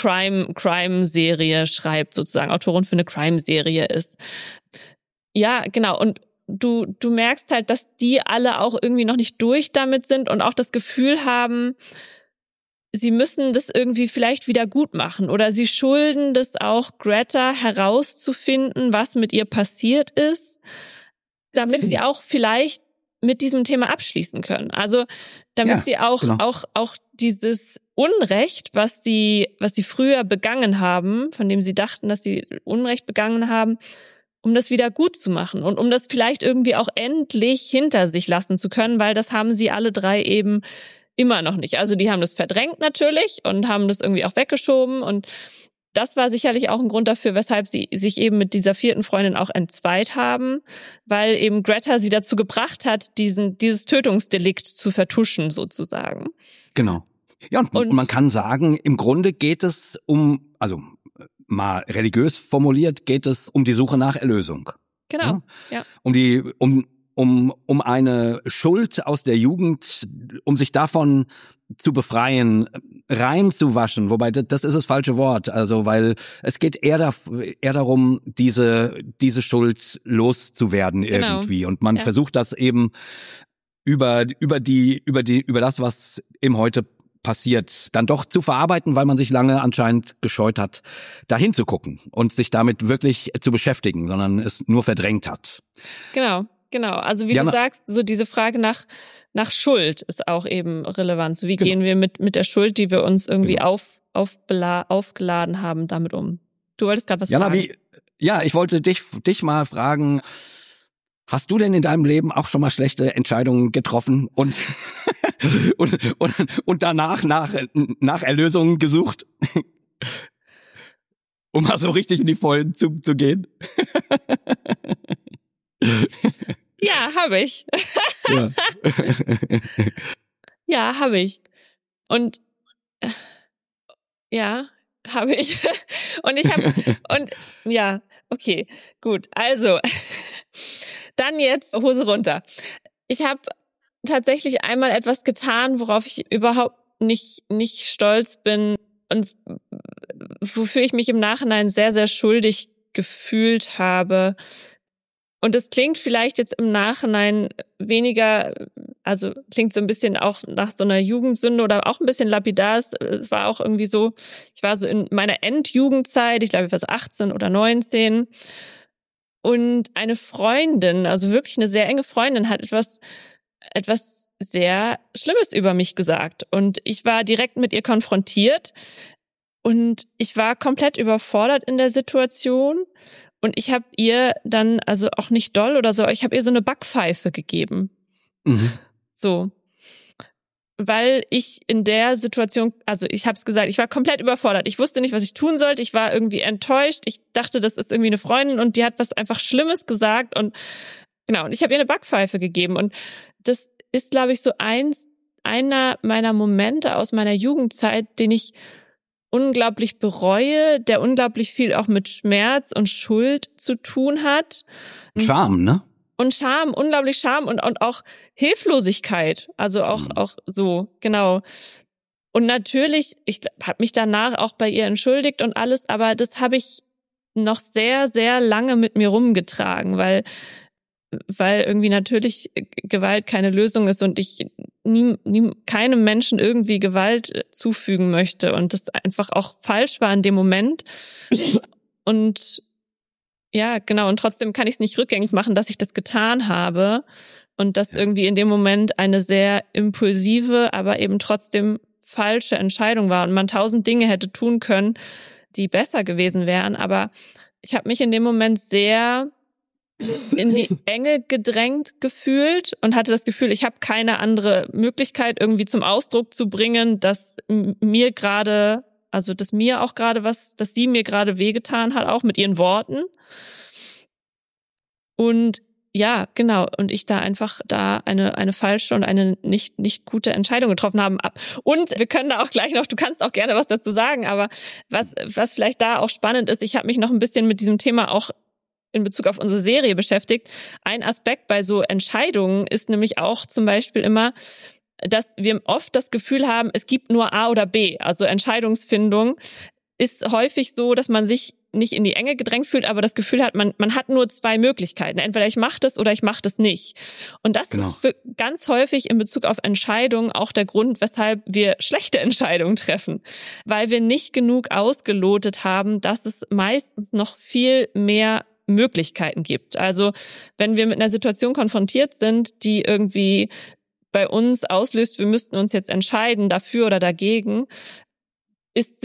Crime-Serie schreibt, sozusagen Autorin für eine Crime-Serie ist. Ja, genau. Und du merkst halt, dass die alle auch irgendwie noch nicht durch damit sind und auch das Gefühl haben, sie müssen das irgendwie vielleicht wieder gut machen oder sie schulden das auch Greta herauszufinden, was mit ihr passiert ist, damit sie auch vielleicht mit diesem Thema abschließen können. Also damit sie auch dieses Unrecht, was sie früher begangen haben, von dem sie dachten, dass sie Unrecht begangen haben, um das wieder gut zu machen und um das vielleicht irgendwie auch endlich hinter sich lassen zu können, weil das haben sie alle drei eben immer noch nicht. Also die haben das verdrängt natürlich und haben das irgendwie auch weggeschoben und das war sicherlich auch ein Grund dafür, weshalb sie sich eben mit dieser vierten Freundin auch entzweit haben, weil eben Greta sie dazu gebracht hat, dieses Tötungsdelikt zu vertuschen sozusagen. Genau. Ja, und man kann sagen, im Grunde geht es mal religiös formuliert, geht es um die Suche nach Erlösung. Genau, ja. Um eine Schuld aus der Jugend, um sich davon zu befreien, reinzuwaschen, wobei das ist das falsche Wort, also weil es geht eher darum, diese Schuld loszuwerden irgendwie und man versucht das eben über das, was im Heute passiert, dann doch zu verarbeiten, weil man sich lange anscheinend gescheut hat, dahin zu gucken und sich damit wirklich zu beschäftigen, sondern es nur verdrängt hat. Genau. Also wie du sagst, so diese Frage nach Schuld ist auch eben relevant. So wie gehen wir mit der Schuld, die wir uns irgendwie aufgeladen haben, damit um? Du wolltest gerade was fragen. Ich wollte dich mal fragen, hast du denn in deinem Leben auch schon mal schlechte Entscheidungen getroffen und danach nach Erlösung gesucht? Um mal so richtig in die Vollen zu gehen? Ja, habe ich. Ja. Ja, habe ich. Und ja, habe ich. Okay, gut. Also, dann jetzt Hose runter. Ich habe tatsächlich einmal etwas getan, worauf ich überhaupt nicht stolz bin und wofür ich mich im Nachhinein sehr, sehr schuldig gefühlt habe. Und es klingt vielleicht jetzt im Nachhinein weniger, also klingt so ein bisschen auch nach so einer Jugendsünde oder auch ein bisschen lapidar. Es war auch irgendwie so, ich war so in meiner Endjugendzeit, ich glaube, ich war so 18 oder 19. Und eine Freundin, also wirklich eine sehr enge Freundin, hat etwas etwas sehr Schlimmes über mich gesagt. Und ich war direkt mit ihr konfrontiert und ich war komplett überfordert in der Situation. Und ich habe ihr dann, also auch nicht doll oder so, ich habe ihr so eine Backpfeife gegeben. Mhm. So. Weil ich in der Situation, also ich habe es gesagt, ich war komplett überfordert. Ich wusste nicht, was ich tun sollte. Ich war irgendwie enttäuscht. Ich dachte, das ist irgendwie eine Freundin und die hat was einfach Schlimmes gesagt und genau. Und ich habe ihr eine Backpfeife gegeben und das ist, glaube ich, so einer meiner Momente aus meiner Jugendzeit, den ich unglaublich bereue, der unglaublich viel auch mit Schmerz und Schuld zu tun hat. Scham, ne? Und Scham, unglaublich Scham und auch Hilflosigkeit. Also auch so, genau. Und natürlich, ich habe mich danach auch bei ihr entschuldigt und alles, aber das habe ich noch sehr, sehr lange mit mir rumgetragen, weil irgendwie natürlich Gewalt keine Lösung ist und ich keinem Menschen irgendwie Gewalt zufügen möchte und das einfach auch falsch war in dem Moment. Und ja, genau. Und trotzdem kann ich es nicht rückgängig machen, dass ich das getan habe und dass irgendwie in dem Moment eine sehr impulsive, aber eben trotzdem falsche Entscheidung war und man 1000 Dinge hätte tun können, die besser gewesen wären. Aber ich habe mich in dem Moment sehr in die Enge gedrängt gefühlt und hatte das Gefühl, ich habe keine andere Möglichkeit irgendwie zum Ausdruck zu bringen, dass mir gerade, also dass mir auch gerade dass sie mir gerade wehgetan hat, auch mit ihren Worten. Und ja, genau. Und ich da einfach eine falsche und eine nicht gute Entscheidung getroffen haben. Und wir können da auch gleich noch, du kannst auch gerne was dazu sagen, aber was vielleicht da auch spannend ist, ich habe mich noch ein bisschen mit diesem Thema auch in Bezug auf unsere Serie beschäftigt. Ein Aspekt bei so Entscheidungen ist nämlich auch zum Beispiel immer, dass wir oft das Gefühl haben, es gibt nur A oder B. Also Entscheidungsfindung ist häufig so, dass man sich nicht in die Enge gedrängt fühlt, aber das Gefühl hat, man hat nur 2 Möglichkeiten. Entweder ich mache das oder ich mache das nicht. Und das ist ganz häufig in Bezug auf Entscheidungen auch der Grund, weshalb wir schlechte Entscheidungen treffen. Weil wir nicht genug ausgelotet haben, dass es meistens noch viel mehr Möglichkeiten gibt. Also wenn wir mit einer Situation konfrontiert sind, die irgendwie bei uns auslöst, wir müssten uns jetzt entscheiden, dafür oder dagegen, ist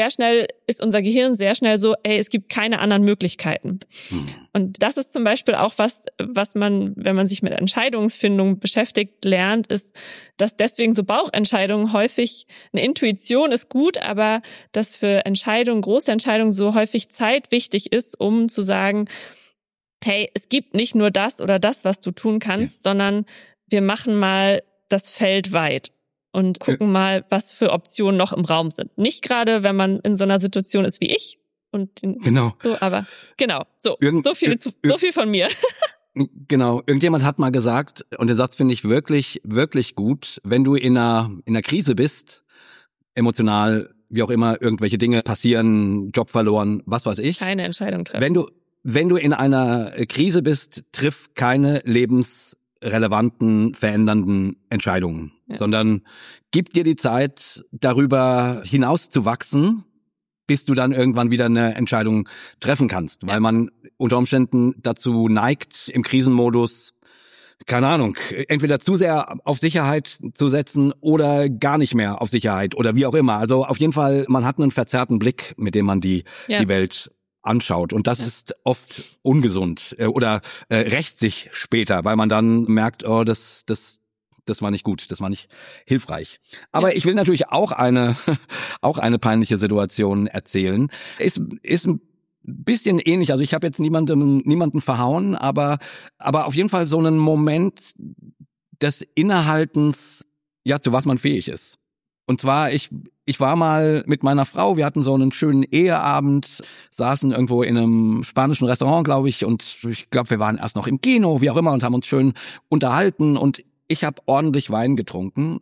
unser Gehirn sehr schnell so, es gibt keine anderen Möglichkeiten. Und das ist zum Beispiel auch was man, wenn man sich mit Entscheidungsfindung beschäftigt, lernt, ist, dass deswegen so Bauchentscheidungen häufig, eine Intuition ist gut, aber dass für Entscheidungen, große Entscheidungen so häufig Zeit wichtig ist, um zu sagen, hey, es gibt nicht nur das oder das, was du tun kannst, sondern wir machen mal das Feld weit. Und gucken mal, was für Optionen noch im Raum sind. Nicht gerade, wenn man in so einer Situation ist wie ich. Genau. So, aber genau. So viel von mir. Genau. Irgendjemand hat mal gesagt, und den Satz finde ich wirklich, wirklich gut, wenn du in einer Krise bist, emotional, wie auch immer, irgendwelche Dinge passieren, Job verloren, was weiß ich. Keine Entscheidung treffen. Wenn du in einer Krise bist, triff keine lebensrelevanten, verändernden Entscheidungen, sondern gib dir die Zeit, darüber hinaus zu wachsen, bis du dann irgendwann wieder eine Entscheidung treffen kannst, weil man unter Umständen dazu neigt, im Krisenmodus, keine Ahnung, entweder zu sehr auf Sicherheit zu setzen oder gar nicht mehr auf Sicherheit oder wie auch immer. Also auf jeden Fall, man hat einen verzerrten Blick, mit dem man die Welt anschaut. Und das ist oft ungesund oder rächt sich später, weil man dann merkt, oh, das war nicht gut, das war nicht hilfreich. Aber ich will natürlich auch eine peinliche Situation erzählen. Ist ein bisschen ähnlich. Also ich habe jetzt niemanden verhauen, aber auf jeden Fall so einen Moment des Innehaltens, zu was man fähig ist. Und zwar, ich war mal mit meiner Frau, wir hatten so einen schönen Eheabend, saßen irgendwo in einem spanischen Restaurant, glaube ich, und ich glaube, wir waren erst noch im Kino, wie auch immer, und haben uns schön unterhalten und ich habe ordentlich Wein getrunken.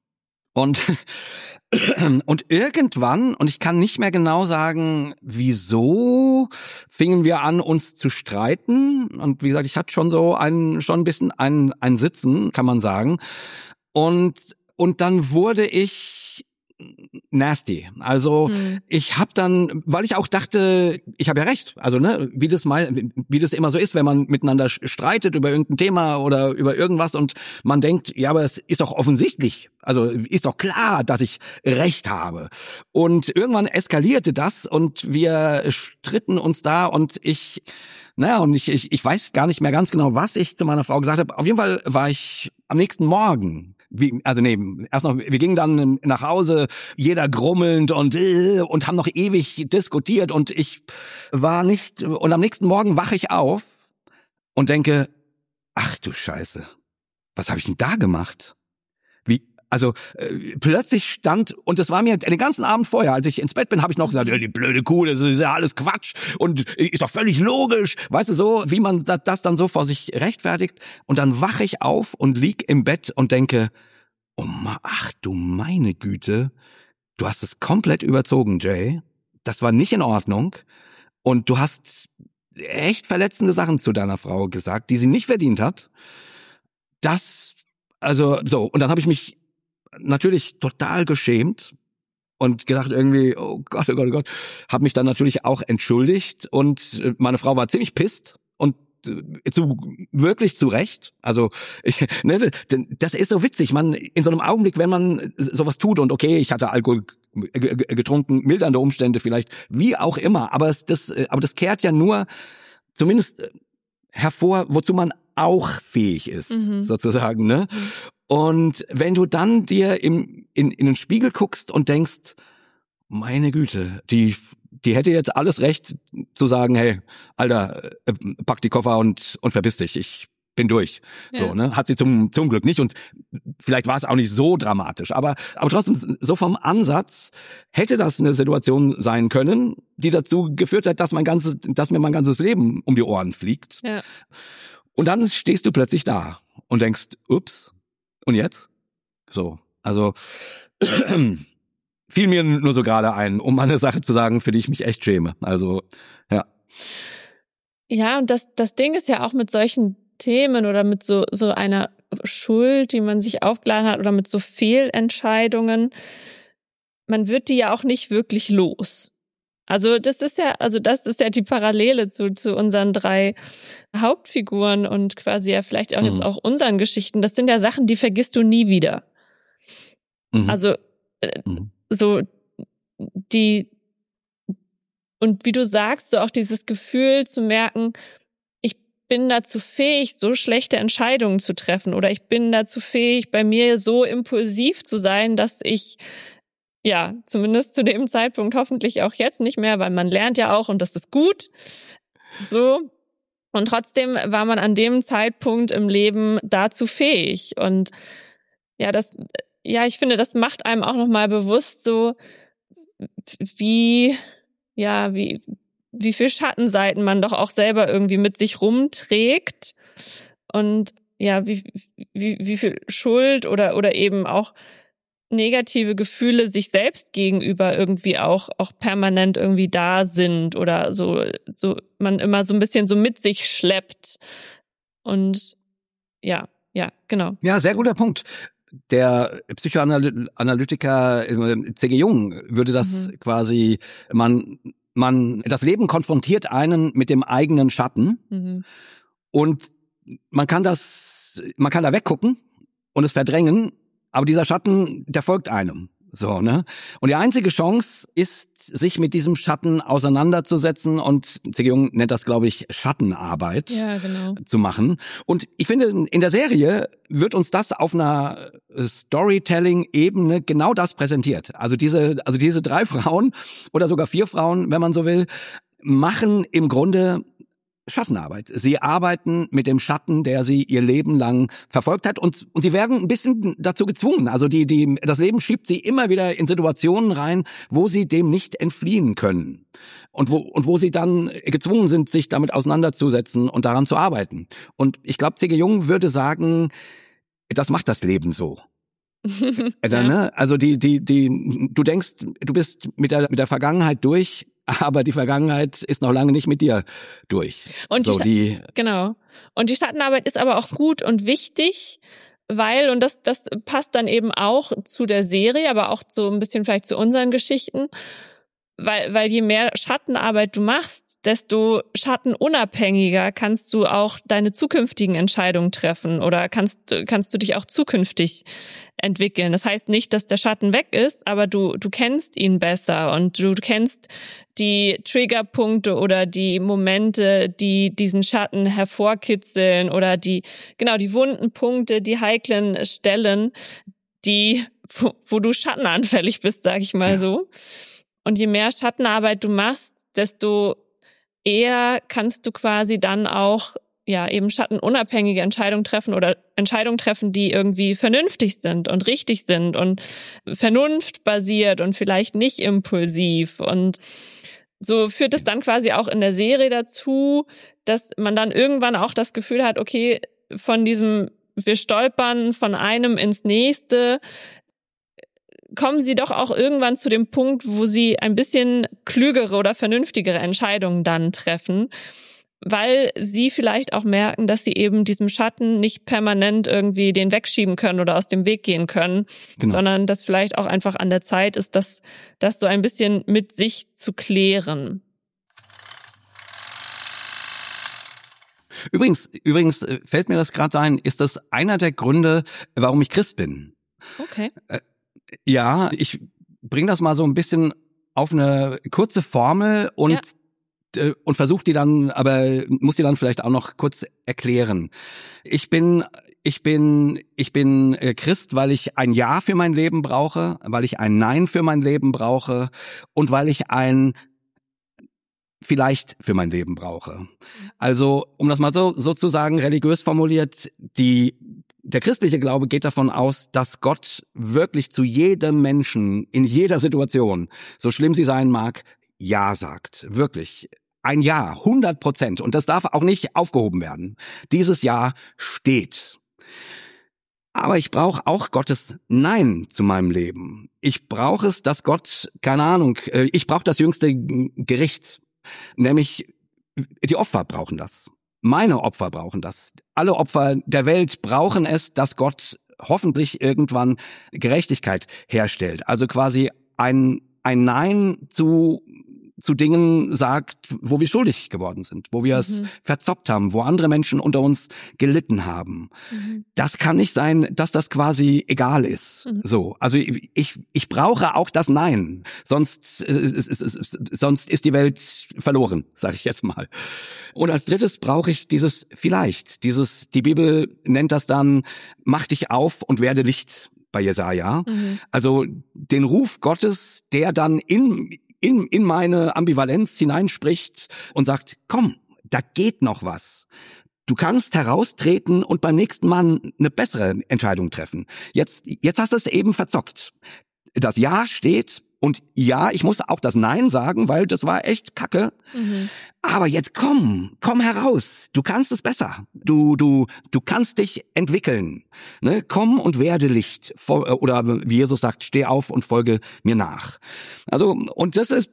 Und irgendwann, und ich kann nicht mehr genau sagen, wieso, fingen wir an, uns zu streiten. Und wie gesagt, ich hatte schon ein bisschen ein Sitzen, kann man sagen. Und dann wurde ich nasty. Also ich habe dann, weil ich auch dachte, ich habe ja recht, also ne, wie das immer so ist, wenn man miteinander streitet über irgendein Thema oder über irgendwas und man denkt, ja, aber es ist doch offensichtlich, also ist doch klar, dass ich recht habe. Und irgendwann eskalierte das und wir stritten uns da und ich weiß gar nicht mehr ganz genau, was ich zu meiner Frau gesagt habe. Auf jeden Fall war ich am nächsten Morgen, wir gingen dann nach Hause, jeder grummelnd und haben noch ewig diskutiert und und am nächsten Morgen wache ich auf und denke, ach du Scheiße, was habe ich denn da gemacht? Plötzlich stand, und das war mir den ganzen Abend vorher, als ich ins Bett bin, habe ich noch gesagt, die blöde Kuh, das ist ja alles Quatsch und ist doch völlig logisch, weißt du, so, wie man das dann so vor sich rechtfertigt. Und dann wache ich auf und lieg im Bett und denke, ach du meine Güte, du hast es komplett überzogen, Jay. Das war nicht in Ordnung und du hast echt verletzende Sachen zu deiner Frau gesagt, die sie nicht verdient hat. Und dann habe ich mich natürlich total geschämt und gedacht irgendwie, oh Gott, habe mich dann natürlich auch entschuldigt und meine Frau war ziemlich pisst und wirklich zu Recht. Also das ist so witzig, man in so einem Augenblick, wenn man sowas tut und okay, ich hatte Alkohol getrunken, mildernde Umstände vielleicht, wie auch immer, aber das kehrt ja nur zumindest hervor, wozu man auch fähig ist, sozusagen, ne? Und wenn du dann dir in den Spiegel guckst und denkst, meine Güte, die hätte jetzt alles Recht zu sagen, hey, Alter, pack die Koffer und verpiss dich, ich bin durch. Ja. So, ne? Hat sie zum Glück nicht und vielleicht war es auch nicht so dramatisch, aber trotzdem, so vom Ansatz hätte das eine Situation sein können, die dazu geführt hat, dass mir mein ganzes Leben um die Ohren fliegt. Ja. Und dann stehst du plötzlich da und denkst, ups, und jetzt? So, also fiel mir nur so gerade ein, um eine Sache zu sagen, für die ich mich echt schäme. Also, ja. Ja, und das Ding ist ja auch mit solchen Themen oder mit so einer Schuld, die man sich aufgeladen hat oder mit so Fehlentscheidungen, man wird die ja auch nicht wirklich los. Also das ist ja die Parallele zu unseren 3 Hauptfiguren und quasi ja vielleicht auch jetzt auch unseren Geschichten. Das sind ja Sachen, die vergisst du nie wieder. Also so und wie du sagst, so auch dieses Gefühl zu merken, ich bin dazu fähig, so schlechte Entscheidungen zu treffen oder ich bin dazu fähig, bei mir so impulsiv zu sein, dass ich ja, zumindest zu dem Zeitpunkt hoffentlich auch jetzt nicht mehr, weil man lernt ja auch und das ist gut. So. Und trotzdem war man an dem Zeitpunkt im Leben dazu fähig. Und ich finde, das macht einem auch nochmal bewusst, so wie viel Schattenseiten man doch auch selber irgendwie mit sich rumträgt. Und ja, wie viel Schuld oder eben auch negative Gefühle sich selbst gegenüber irgendwie auch permanent irgendwie da sind oder so man immer so ein bisschen so mit sich schleppt. Und ja, genau. Ja, sehr guter Punkt. Der Psychoanalytiker C.G. Jung würde das quasi, das Leben konfrontiert einen mit dem eigenen Schatten und man kann da weggucken und es verdrängen, aber dieser Schatten, der folgt einem. So, ne? Und die einzige Chance ist, sich mit diesem Schatten auseinanderzusetzen und C.G. Jung nennt das, glaube ich, Schattenarbeit zu machen. Und ich finde, in der Serie wird uns das auf einer Storytelling-Ebene genau das präsentiert. Also diese 3 Frauen oder sogar 4 Frauen, wenn man so will, machen im Grunde Schattenarbeit. Sie arbeiten mit dem Schatten, der sie ihr Leben lang verfolgt hat und sie werden ein bisschen dazu gezwungen. Also das Leben schiebt sie immer wieder in Situationen rein, wo sie dem nicht entfliehen können und wo sie dann gezwungen sind, sich damit auseinanderzusetzen und daran zu arbeiten. Und ich glaube, C.G. Jung würde sagen, das macht das Leben so. Ja. Ne? Also du denkst, du bist mit der Vergangenheit durch, aber die Vergangenheit ist noch lange nicht mit dir durch. Und genau. Und die Schattenarbeit ist aber auch gut und wichtig, weil, und das passt dann eben auch zu der Serie, aber auch so ein bisschen vielleicht zu unseren Geschichten, weil je mehr Schattenarbeit du machst, desto schattenunabhängiger kannst du auch deine zukünftigen Entscheidungen treffen oder kannst du dich auch zukünftig entwickeln. Das heißt nicht, dass der Schatten weg ist, aber du kennst ihn besser und du kennst die Triggerpunkte oder die Momente, die diesen Schatten hervorkitzeln oder die wunden Punkte, die heiklen Stellen, wo du schattenanfällig bist, sag ich mal so. Und je mehr Schattenarbeit du machst, desto eher kannst du quasi dann auch eben schattenunabhängige Entscheidungen treffen oder Entscheidungen treffen, die irgendwie vernünftig sind und richtig sind und vernunftbasiert und vielleicht nicht impulsiv. Und so führt es dann quasi auch in der Serie dazu, dass man dann irgendwann auch das Gefühl hat, okay, von diesem, wir stolpern von einem ins nächste, kommen sie doch auch irgendwann zu dem Punkt, wo sie ein bisschen klügere oder vernünftigere Entscheidungen dann treffen, weil sie vielleicht auch merken, dass sie eben diesem Schatten nicht permanent irgendwie den wegschieben können oder aus dem Weg gehen können, sondern dass vielleicht auch einfach an der Zeit ist, das so ein bisschen mit sich zu klären. Übrigens fällt mir das gerade ein, ist das einer der Gründe, warum ich Christ bin. Okay. Ja, ich bringe das mal so ein bisschen auf eine kurze Formel und versuche die dann, aber muss die dann vielleicht auch noch kurz erklären. Ich bin Christ, weil ich ein Ja für mein Leben brauche, weil ich ein Nein für mein Leben brauche und weil ich ein vielleicht für mein Leben brauche. Also, um das mal sozusagen religiös formuliert, der christliche Glaube geht davon aus, dass Gott wirklich zu jedem Menschen in jeder Situation, so schlimm sie sein mag, Ja sagt. Wirklich. Ein Ja, 100%. Und das darf auch nicht aufgehoben werden. Dieses Ja steht. Aber ich brauche auch Gottes Nein zu meinem Leben. Ich brauche es, dass Gott, keine Ahnung, ich brauche das jüngste Gericht. Nämlich, die Opfer brauchen das. Meine Opfer brauchen das. Alle Opfer der Welt brauchen es, dass Gott hoffentlich irgendwann Gerechtigkeit herstellt. Also quasi ein Nein zu Dingen sagt, wo wir schuldig geworden sind, wo wir es verzockt haben, wo andere Menschen unter uns gelitten haben. Das kann nicht sein, dass das quasi egal ist. So, also ich brauche auch das Nein, sonst ist die Welt verloren, sage ich jetzt mal. Und als drittes brauche ich dieses vielleicht, die Bibel nennt das dann, mach dich auf und werde Licht bei Jesaja. Also den Ruf Gottes, der dann in meine Ambivalenz hineinspricht und sagt, komm, da geht noch was. Du kannst heraustreten und beim nächsten Mal eine bessere Entscheidung treffen. Jetzt hast du es eben verzockt. Das Ja steht und ja, ich muss auch das Nein sagen, weil das war echt Kacke. Aber jetzt komm heraus. Du kannst es besser. Du kannst dich entwickeln. Ne? Komm und werde Licht. Oder wie Jesus sagt, steh auf und folge mir nach. Also, und das ist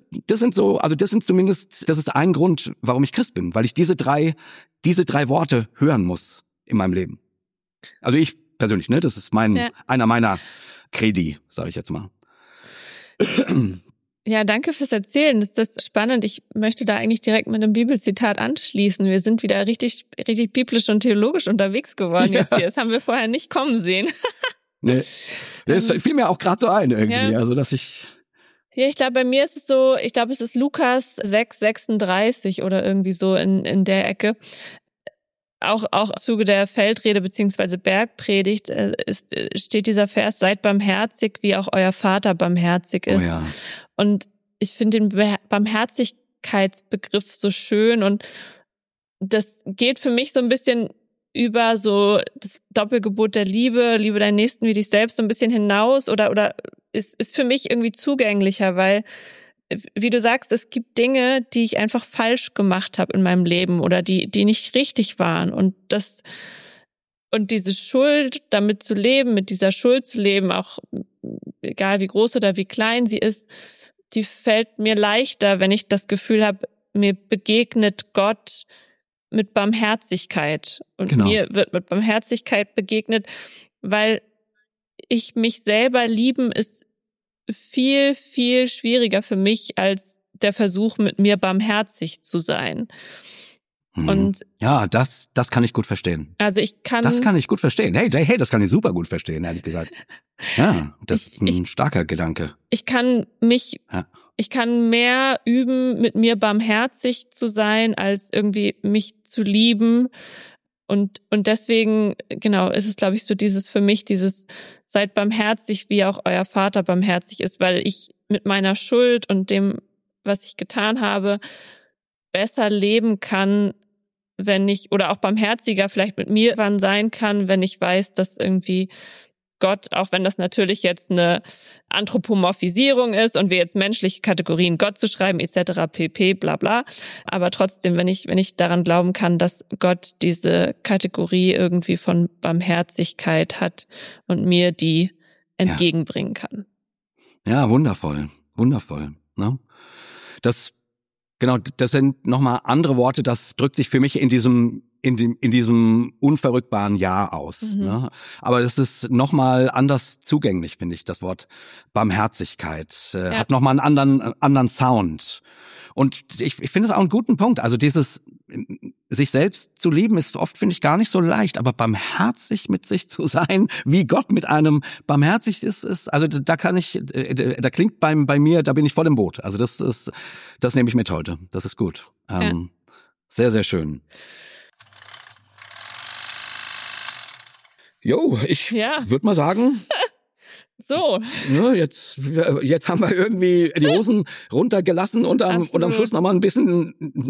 ein Grund, warum ich Christ bin, weil ich diese drei Worte hören muss in meinem Leben. Also ich persönlich, ne, das ist einer meiner Credi, sage ich jetzt mal. Ja, danke fürs Erzählen. Das ist spannend. Ich möchte da eigentlich direkt mit einem Bibelzitat anschließen. Wir sind wieder richtig, richtig biblisch und theologisch unterwegs geworden jetzt hier. Das haben wir vorher nicht kommen sehen. Nee. Das fiel mir auch gerade so ein irgendwie. Ja. Also, dass ich... Ja, ich glaube, bei mir ist es so, es ist Lukas 6,36 oder irgendwie so in der Ecke. Auch im Zuge der Feldrede beziehungsweise Bergpredigt steht dieser Vers, seid barmherzig, wie auch euer Vater barmherzig ist. Oh ja. Und ich finde den Barmherzigkeitsbegriff so schön und das geht für mich so ein bisschen über so das Doppelgebot der Liebe deinen Nächsten wie dich selbst so ein bisschen hinaus oder ist für mich irgendwie zugänglicher, weil wie du sagst, es gibt Dinge, die ich einfach falsch gemacht habe in meinem Leben oder die nicht richtig waren und diese Schuld, damit zu leben, mit dieser Schuld zu leben, auch egal wie groß oder wie klein sie ist, die fällt mir leichter, wenn ich das Gefühl habe, mir begegnet Gott mit Barmherzigkeit und mir wird mit Barmherzigkeit begegnet, weil ich mich selber lieben ist viel, viel schwieriger für mich als der Versuch, mit mir barmherzig zu sein. Und ja, das kann ich gut verstehen. Also das kann ich gut verstehen. Hey, das kann ich super gut verstehen, ehrlich gesagt. Ja, das ist ein starker Gedanke. Ich kann mehr üben, mit mir barmherzig zu sein, als irgendwie mich zu lieben. Und deswegen, genau, ist es, glaube ich, so für mich dieses, seid barmherzig, wie auch euer Vater barmherzig ist, weil ich mit meiner Schuld und dem, was ich getan habe, besser leben kann, wenn ich, oder auch barmherziger vielleicht mit mir wann sein kann, wenn ich weiß, dass irgendwie Gott, auch wenn das natürlich jetzt eine Anthropomorphisierung ist und wir jetzt menschliche Kategorien Gott zu schreiben etc. pp. Bla bla, aber trotzdem, wenn ich daran glauben kann, dass Gott diese Kategorie irgendwie von Barmherzigkeit hat und mir die entgegenbringen kann. Ja, wundervoll, ne? Das sind nochmal andere Worte, das drückt sich für mich in diesem unverrückbaren Ja aus. Ne? Aber das ist nochmal anders zugänglich, finde ich, das Wort Barmherzigkeit. Hat nochmal einen anderen Sound. Und ich finde es auch einen guten Punkt. Also dieses sich selbst zu lieben ist oft, finde ich, gar nicht so leicht. Aber barmherzig mit sich zu sein, wie Gott mit einem barmherzig ist, also da klingt bei mir, da bin ich voll im Boot. Also das nehme ich mit heute. Das ist gut. Sehr, sehr schön. Jo, ich würde mal sagen, so. Ne, jetzt haben wir irgendwie die Hosen runtergelassen und am Schluss noch mal ein bisschen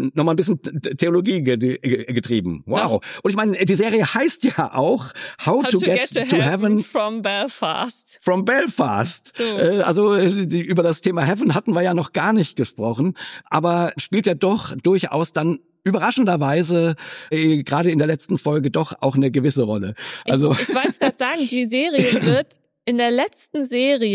Theologie getrieben. Wow. Und ich meine, die Serie heißt ja auch How to get to Heaven from Belfast. From Belfast. So. Also über das Thema Heaven hatten wir ja noch gar nicht gesprochen, aber spielt ja doch durchaus dann überraschenderweise gerade in der letzten Folge doch auch eine gewisse Rolle. Also ich wollte gerade sagen, die Serie wird in der letzten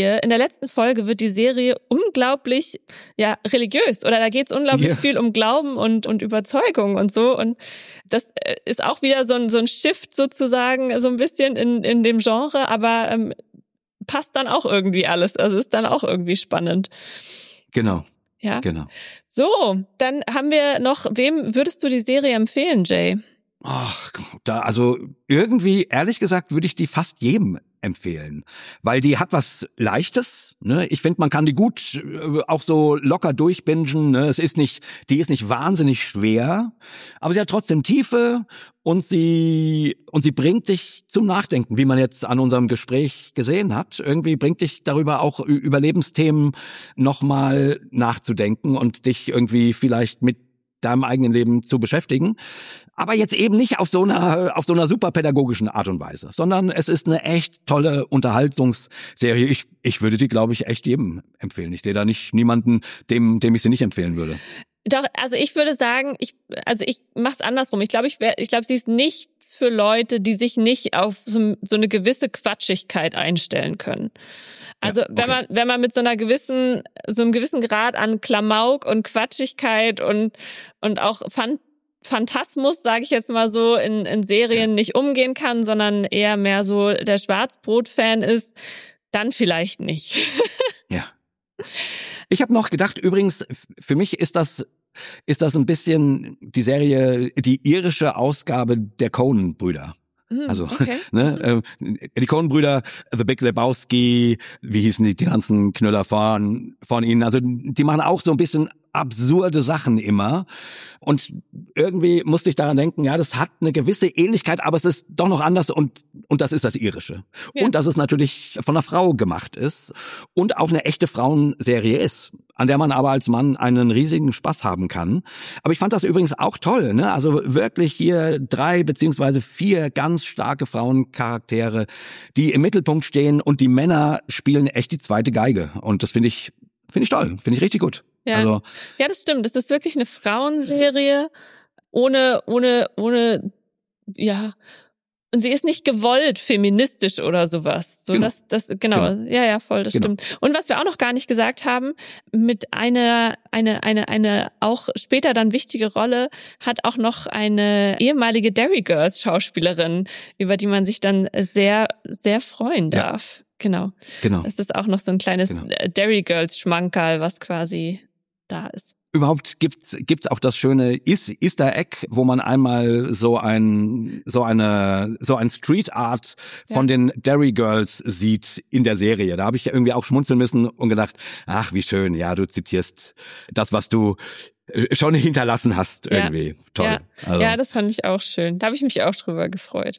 Folge wird die Serie unglaublich religiös, oder da geht's unglaublich viel um Glauben und Überzeugung und so, und das ist auch wieder so ein Shift sozusagen, so ein bisschen in dem Genre, aber passt dann auch irgendwie alles, also ist dann auch irgendwie spannend. Genau. Ja. Genau. So, dann haben wir noch, wem würdest du die Serie empfehlen, Jay? Ach, also irgendwie, ehrlich gesagt, würde ich die fast jedem empfehlen, weil die hat was Leichtes, ne? Ich finde, man kann die gut auch so locker durchbingen, ne? Die ist nicht wahnsinnig schwer, aber sie hat trotzdem Tiefe und sie bringt dich zum Nachdenken, wie man jetzt an unserem Gespräch gesehen hat. Irgendwie bringt dich darüber auch über Lebensthemen nochmal nachzudenken und dich irgendwie vielleicht mit deinem eigenen Leben zu beschäftigen, aber jetzt eben nicht auf so einer super pädagogischen Art und Weise, sondern es ist eine echt tolle Unterhaltungsserie. Ich würde die, glaube ich, echt jedem empfehlen. Ich sehe da niemanden, dem ich sie nicht empfehlen würde. Doch, also ich würde sagen, ich mach's andersrum. Ich glaube, sie ist nichts für Leute, die sich nicht auf so eine gewisse Quatschigkeit einstellen können. Also wenn man mit so einem gewissen Grad an Klamauk und Quatschigkeit und auch Phantasmus, sage ich jetzt mal so, in Serien nicht umgehen kann, sondern eher mehr so der Schwarzbrot-Fan ist, dann vielleicht nicht. Ja. Ich habe noch gedacht, übrigens, für mich ist das ein bisschen die Serie, die irische Ausgabe der Coen-Brüder. Also, okay. Ne, die Coen-Brüder, The Big Lebowski, wie hießen die ganzen Knüller von ihnen, also die machen auch so ein bisschen absurde Sachen immer. Und irgendwie musste ich daran denken, ja, das hat eine gewisse Ähnlichkeit, aber es ist doch noch anders, und das ist das Irische. Ja. Und dass es natürlich von einer Frau gemacht ist und auch eine echte Frauenserie ist, an der man aber als Mann einen riesigen Spaß haben kann. Aber ich fand das übrigens auch toll, ne? Also wirklich hier 3 beziehungsweise 4 ganz starke Frauencharaktere, die im Mittelpunkt stehen, und die Männer spielen echt die zweite Geige. Und das finde ich toll, finde ich richtig gut. Ja. Also, ja, das stimmt. Das ist wirklich eine Frauenserie ohne Und sie ist nicht gewollt feministisch oder sowas. So, genau. Genau. Ja, voll, das stimmt. Und was wir auch noch gar nicht gesagt haben, mit eine auch später dann wichtige Rolle hat auch noch eine ehemalige Derry Girls Schauspielerin, über die man sich dann sehr, sehr freuen darf. Genau. Das ist auch noch so ein kleines Derry Girls Schmankerl, was quasi da ist. Überhaupt gibt's auch das schöne Easter Egg, wo man einmal so ein Street Art von den Derry Girls sieht in der Serie. Da habe ich irgendwie auch schmunzeln müssen und gedacht, ach, wie schön, ja, du zitierst das, was du schon hinterlassen hast irgendwie. Toll. Ja, das fand ich auch schön. Da habe ich mich auch drüber gefreut.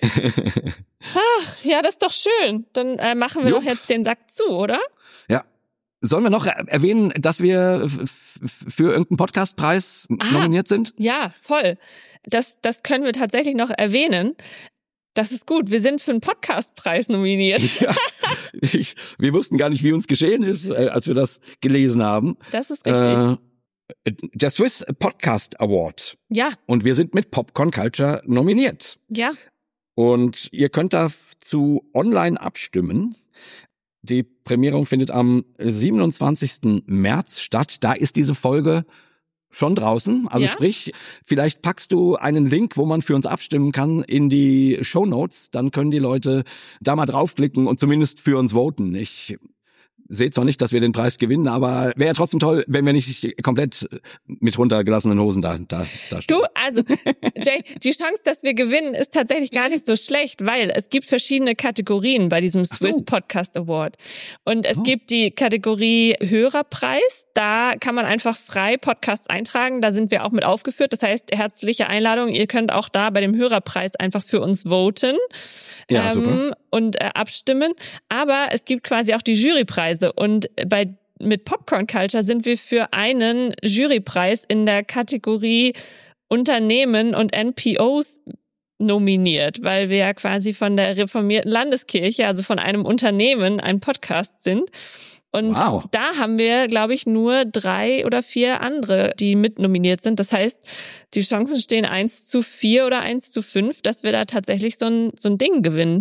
Ach, ja, das ist doch schön. Dann machen wir doch jetzt den Sack zu, oder? Ja. Sollen wir noch erwähnen, dass wir für irgendeinen Podcastpreis nominiert sind? Ja, voll. Das können wir tatsächlich noch erwähnen. Das ist gut. Wir sind für einen Podcastpreis nominiert. Ja, wir wussten gar nicht, wie uns geschehen ist, als wir das gelesen haben. Das ist richtig. Der Swiss Podcast Award. Ja. Und wir sind mit Popcorn Culture nominiert. Ja. Und ihr könnt dazu online abstimmen. Die Prämierung findet am 27. März statt. Da ist diese Folge schon draußen. Also sprich, vielleicht packst du einen Link, wo man für uns abstimmen kann, in die Shownotes. Dann können die Leute da mal draufklicken und zumindest für uns voten. Ich sehe zwar nicht, dass wir den Preis gewinnen, aber wäre ja trotzdem toll, wenn wir nicht komplett mit runtergelassenen Hosen da stehen. Du, also, Jay, die Chance, dass wir gewinnen, ist tatsächlich gar nicht so schlecht, weil es gibt verschiedene Kategorien bei diesem Swiss Podcast Award. Und es gibt die Kategorie Hörerpreis. Da kann man einfach frei Podcasts eintragen. Da sind wir auch mit aufgeführt. Das heißt, herzliche Einladung. Ihr könnt auch da bei dem Hörerpreis einfach für uns voten. Ja, super. Und abstimmen. Aber es gibt quasi auch die Jurypreise. Und mit Popcorn Culture sind wir für einen Jurypreis in der Kategorie Unternehmen und NPOs nominiert, weil wir ja quasi von der reformierten Landeskirche, also von einem Unternehmen, ein Podcast sind. Und da haben wir, glaube ich, nur 3 oder 4 andere, die mitnominiert sind. Das heißt, die Chancen stehen 1:4 oder 1:5, dass wir da tatsächlich so ein Ding gewinnen.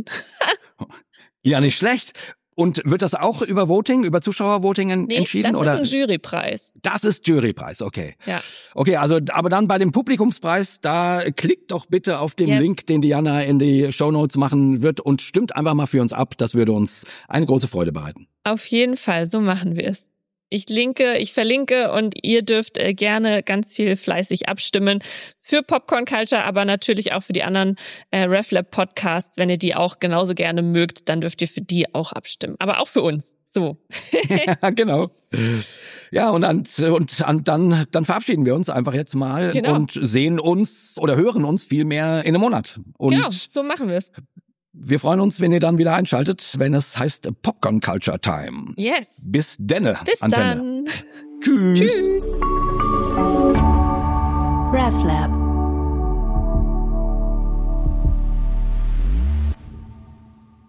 Ja, nicht schlecht. Und wird das auch über Voting, über Zuschauervoting entschieden? Das ist ein Jurypreis. Das ist Jurypreis, okay. Ja. Okay, also aber dann bei dem Publikumspreis, da klickt doch bitte auf den Link, den Diana in die Shownotes machen wird und stimmt einfach mal für uns ab. Das würde uns eine große Freude bereiten. Auf jeden Fall, so machen wir es. Ich verlinke und ihr dürft gerne ganz viel fleißig abstimmen für Popcorn Culture, aber natürlich auch für die anderen RefLab Podcasts. Wenn ihr die auch genauso gerne mögt, dann dürft ihr für die auch abstimmen. Aber auch für uns. So. Ja, genau. Ja, und dann verabschieden wir uns einfach jetzt mal und sehen uns oder hören uns viel mehr in einem Monat. Und genau, so machen wir es. Wir freuen uns, wenn ihr dann wieder einschaltet, wenn es heißt Popcorn Culture Time. Yes. Bis denne. Bis Antenne. dann. Tschüss. Tschüss. RefLab.